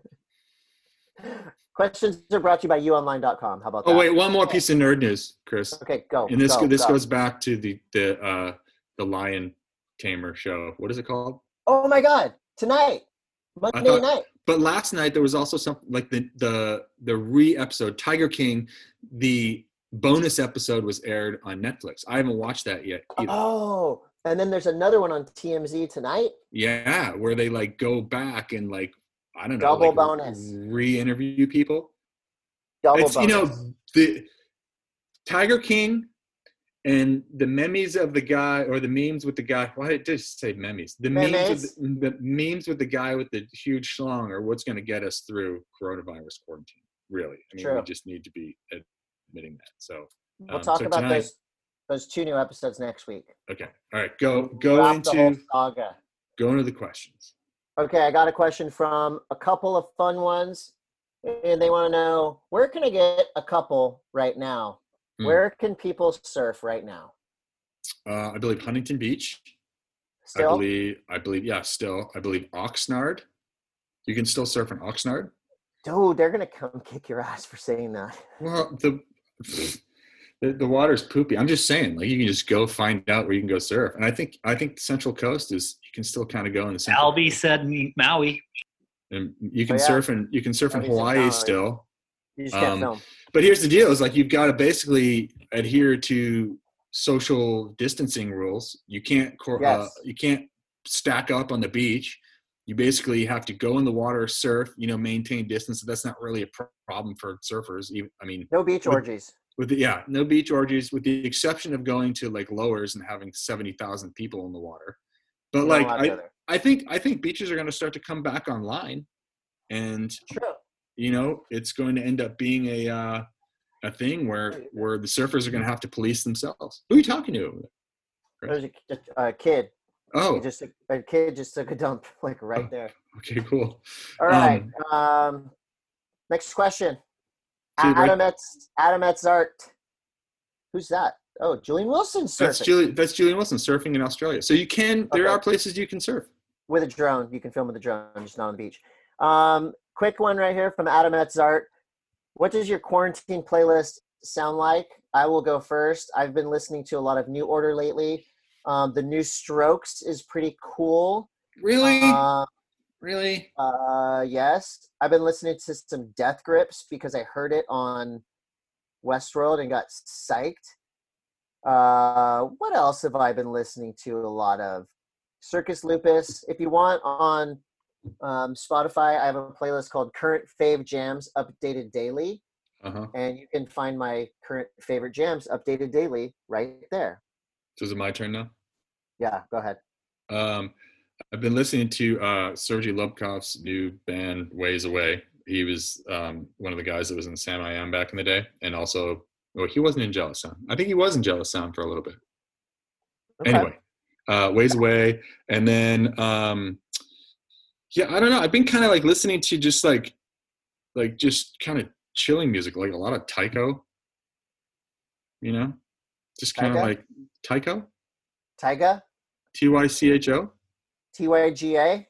Questions are brought to you by you online dot com. How about that? Oh, wait, one more piece of nerd news, Chris. Okay, go. And this go, this go. goes back to the the uh, the Lion Tamer show. What is it called? Oh my God! Tonight, Monday thought- night. But last night there was also something like the the the re episode Tiger King. The bonus episode was aired on Netflix. I haven't watched that yet either. Oh, and then there's another one on T M Z tonight. Yeah, where they like go back and like I don't know, Double like, bonus. re-interview people. Double It's you bonus. know the Tiger King and the memes of the guy or the memes with the guy. Why did I just say memes? The memes, Memes? with the, the memes with the guy with the huge schlong are what's going to get us through coronavirus quarantine. Really, I mean, we True. just need to be admitting that. So We'll um, talk so about tonight- those those two new episodes next week. Okay, all right, go go Wrap the whole into saga. go into the questions. Okay, I got a question from a couple of fun ones, and they want to know where can I get a couple right now? Hmm. Where can people surf right now? Uh, I believe Huntington Beach. Still, I believe, I believe, yeah, still, I believe Oxnard. You can still surf in Oxnard. dude, they're gonna come kick your ass for saying that. Well, the, the the water's poopy. I'm just saying, like you can just go find out where you can go surf. And I think I think the Central Coast is you can still kind of go in the Central Albie Coast. said Maui. And you can Oh, yeah. surf in you can surf in Albie said Hawaii Maui. still. You just can't Um, film. But here's the deal: is like you've got to basically adhere to social distancing rules. You can't cor- uh, Yes. you can't stack up on the beach. You basically have to go in the water, surf. You know, maintain distance. That's not really a pro- problem for surfers. Even I mean, No beach with- orgies. with the, yeah, no beach orgies, with the exception of going to like lowers and having seventy thousand people in the water. But You're like not allowed to I, go there. I think I think beaches are going to start to come back online, and True. you know it's going to end up being a uh, a thing where where the surfers are going to have to police themselves. Who are you talking to? over there? There's a, a kid. Oh, He just a kid just took a dump like right there. okay, cool. All right. Um, Um, next question. Dude, right- Adam Etz, Adam Etzart. Who's that? Oh, Julian Wilson surfing That's Julie. That's Julian Wilson surfing in Australia. So you can. There Okay. are places you can surf. with a drone. You can film with a drone, just not on the beach. Um, quick one right here from Adam Etzart. What does your quarantine playlist sound like? I will go first. I've been listening to a lot of New Order lately. Um, the New Strokes is pretty cool. Really? Uh, really? uh, yes. I've been listening to some Death Grips because I heard it on Westworld and got psyched. Uh, what else have I been listening to a lot of? Circus Lupus. If you want, on um, Spotify, I have a playlist called Current Fave Jams Updated Daily. Uh-huh. And you can find my current favorite jams updated daily right there. So is it my turn now? Yeah, go ahead. Um, I've been listening to uh, Sergei Lubkov's new band, Ways Away. He was um, one of the guys that was in Sam I Am back in the day. And also, well, he wasn't in Jealous Sound. I think he was in Jealous Sound for a little bit. Okay. Anyway, uh, Ways Away. And then, um, yeah, I don't know. I've been kind of like listening to just like, like just kind of chilling music, like a lot of Tycho, you know, just kind of Tyga? like Tycho, Tyga? T Y C H O, T Y G A?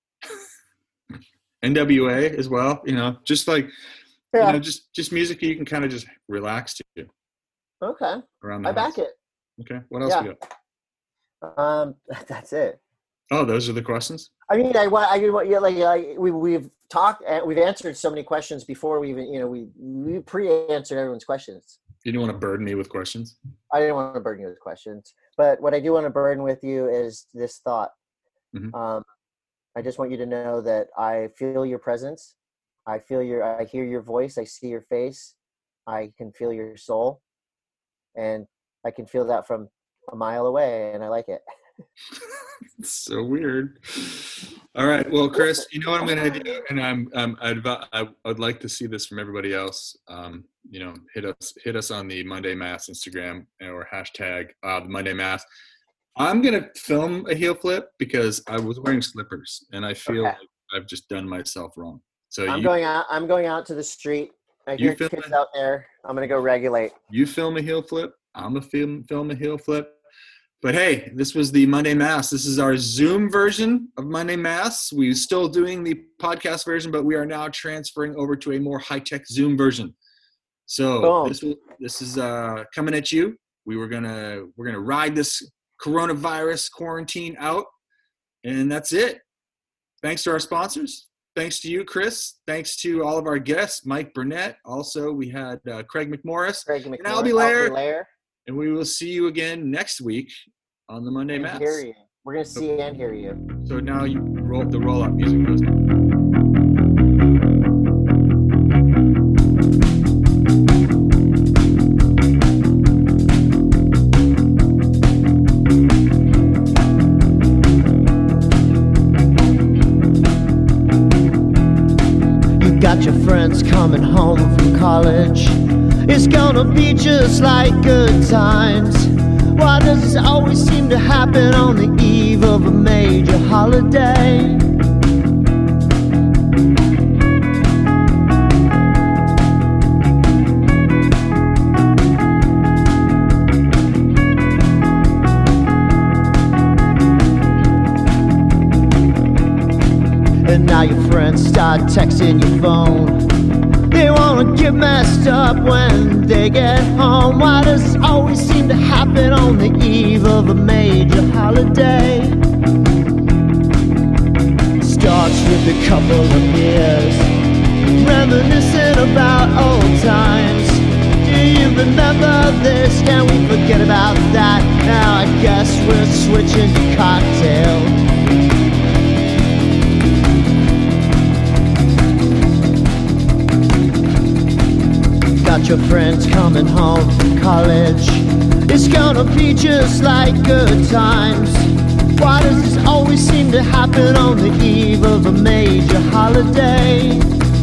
N W A as well, you know, just like, Yeah. you know, just, just music you can kind of just relax to Okay. around the I house. back it. Okay. What else Yeah. we got? Um, that's it. Oh, those are the questions? I mean, I want, I want, yeah, like, like we, we've talked, and we've answered so many questions before we even, you know, we, we pre-answered everyone's questions. You didn't want to burden me with questions? I didn't want to burden you with questions, but what I do want to burden with you is this thought. Mhm. Um, I just want you to know that I feel your presence. I feel your, I hear your voice. I see your face. I can feel your soul, and I can feel that from a mile away, and I like it. It's so weird. All right. Well, Chris, you know what I'm going to do? And I'm, um, I'd, I would like to see this from everybody else. Um, you know, hit us, hit us on the Monday Mass Instagram or hashtag uh, the Monday Mass. I'm going to film a heel flip because I was wearing slippers and I feel Okay. like I've just done myself wrong. So I'm you, going out. I'm going out to the street. I You hear feel kids it? out there. I'm going to go regulate. you film a heel flip. I'm a film, film a heel flip. But hey, this was the Monday Mass. This is our Zoom version of Monday Mass. We're still doing the podcast version, but we are now transferring over to a more high-tech Zoom version. So Boom. this will, this is uh, coming at you. We were gonna we're gonna ride this coronavirus quarantine out, and that's it. Thanks to our sponsors. Thanks to you, Chris. Thanks to all of our guests, Mike Burnett. Also, we had uh, Craig McMorris. Craig McMorris, Albie Lair. Albie Lair. And we will see you again next week on the Monday And Mass. hear you. We're going to see and hear you. So now you roll the roll up music goes. You got your friends coming home from college. It's gonna be just like good times. Why does this always seem to happen on the eve of a major holiday? And now your friends start texting your phone. They wanna get messed up when they get home. Why does this always seem to happen on the eve of a major holiday? Starts with a couple of beers, reminiscing about old times. Do you remember this? Can we forget about that? Now I guess we're switching to cocktails. Got your friends coming home from college. It's gonna be just like good times. Why does this always seem to happen on the eve of a major holiday?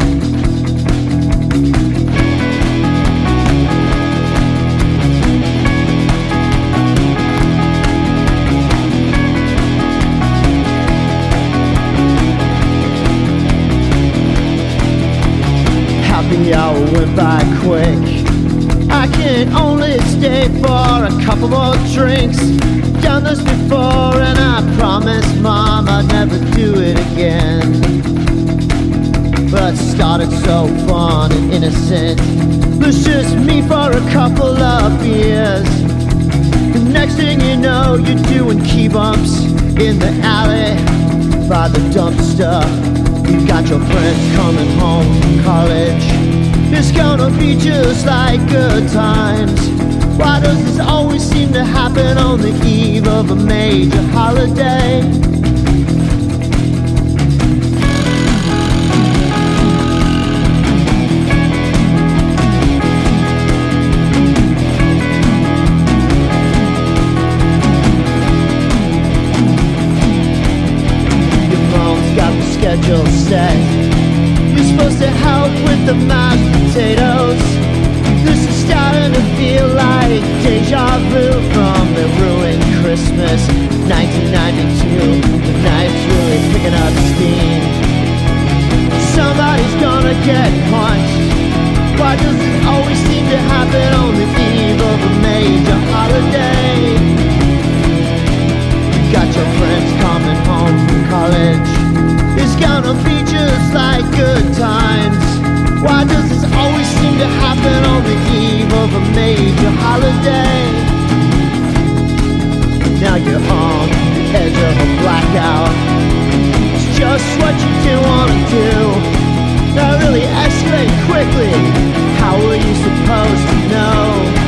Happy hour went by quick. I can only stay for a couple more drinks. Done this before and I promised Mom I'd never do it again. But it started so fun and innocent. It's just me for a couple of beers. The next thing you know, you're doing key bumps in the alley. by the dumpster. You got your friends coming home from college. It's gonna be just like good times. Why does this always seem to happen on the eve of a major holiday? Your mom's got the schedule set. You're supposed to help with the mashed potatoes. This is starting to feel like deja vu from the ruined Christmas nineteen ninety-two. The night's really picking up steam. Somebody's gonna get punched. Why does it always seem to happen on the eve of a major holiday? You got your friends coming home from college. It's gonna be just like good times. Why does this always seem to happen on the eve of a major holiday? Now you're on the edge of a blackout. It's just what you do wanna do. That really escalate quickly. How were you supposed to know?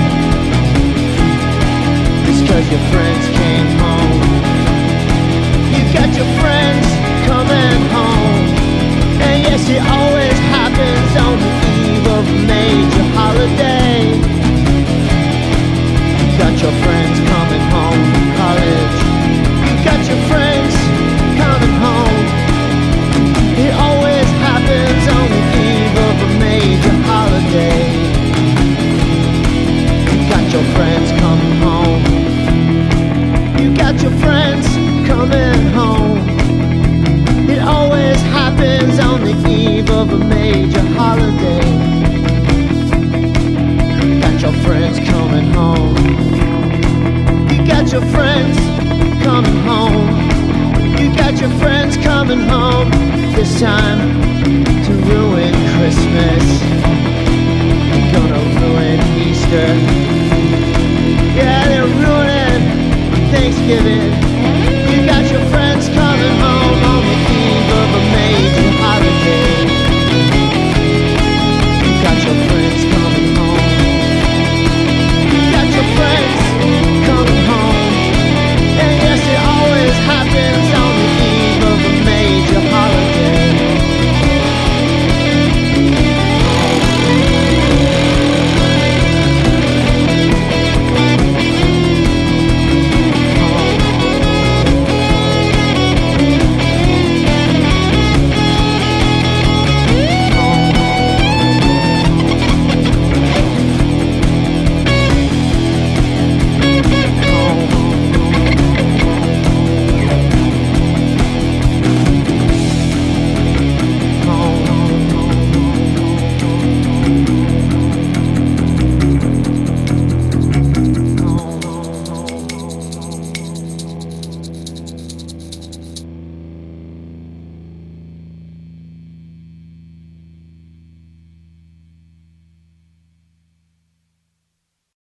It's cause your friends came home. You got your friends coming home. And yes, it always happens on the eve of a major holiday. You got your friends coming home from college. You got your friends coming home. It always happens on the eve of a major holiday. You got your friends coming home. You got your friends coming home. It always happens on the eve of a major holiday. You got your friends coming home. You got your friends coming home. You got your friends coming home. This time to ruin Christmas. They're gonna ruin Easter. Yeah, they're ruining Thanksgiving.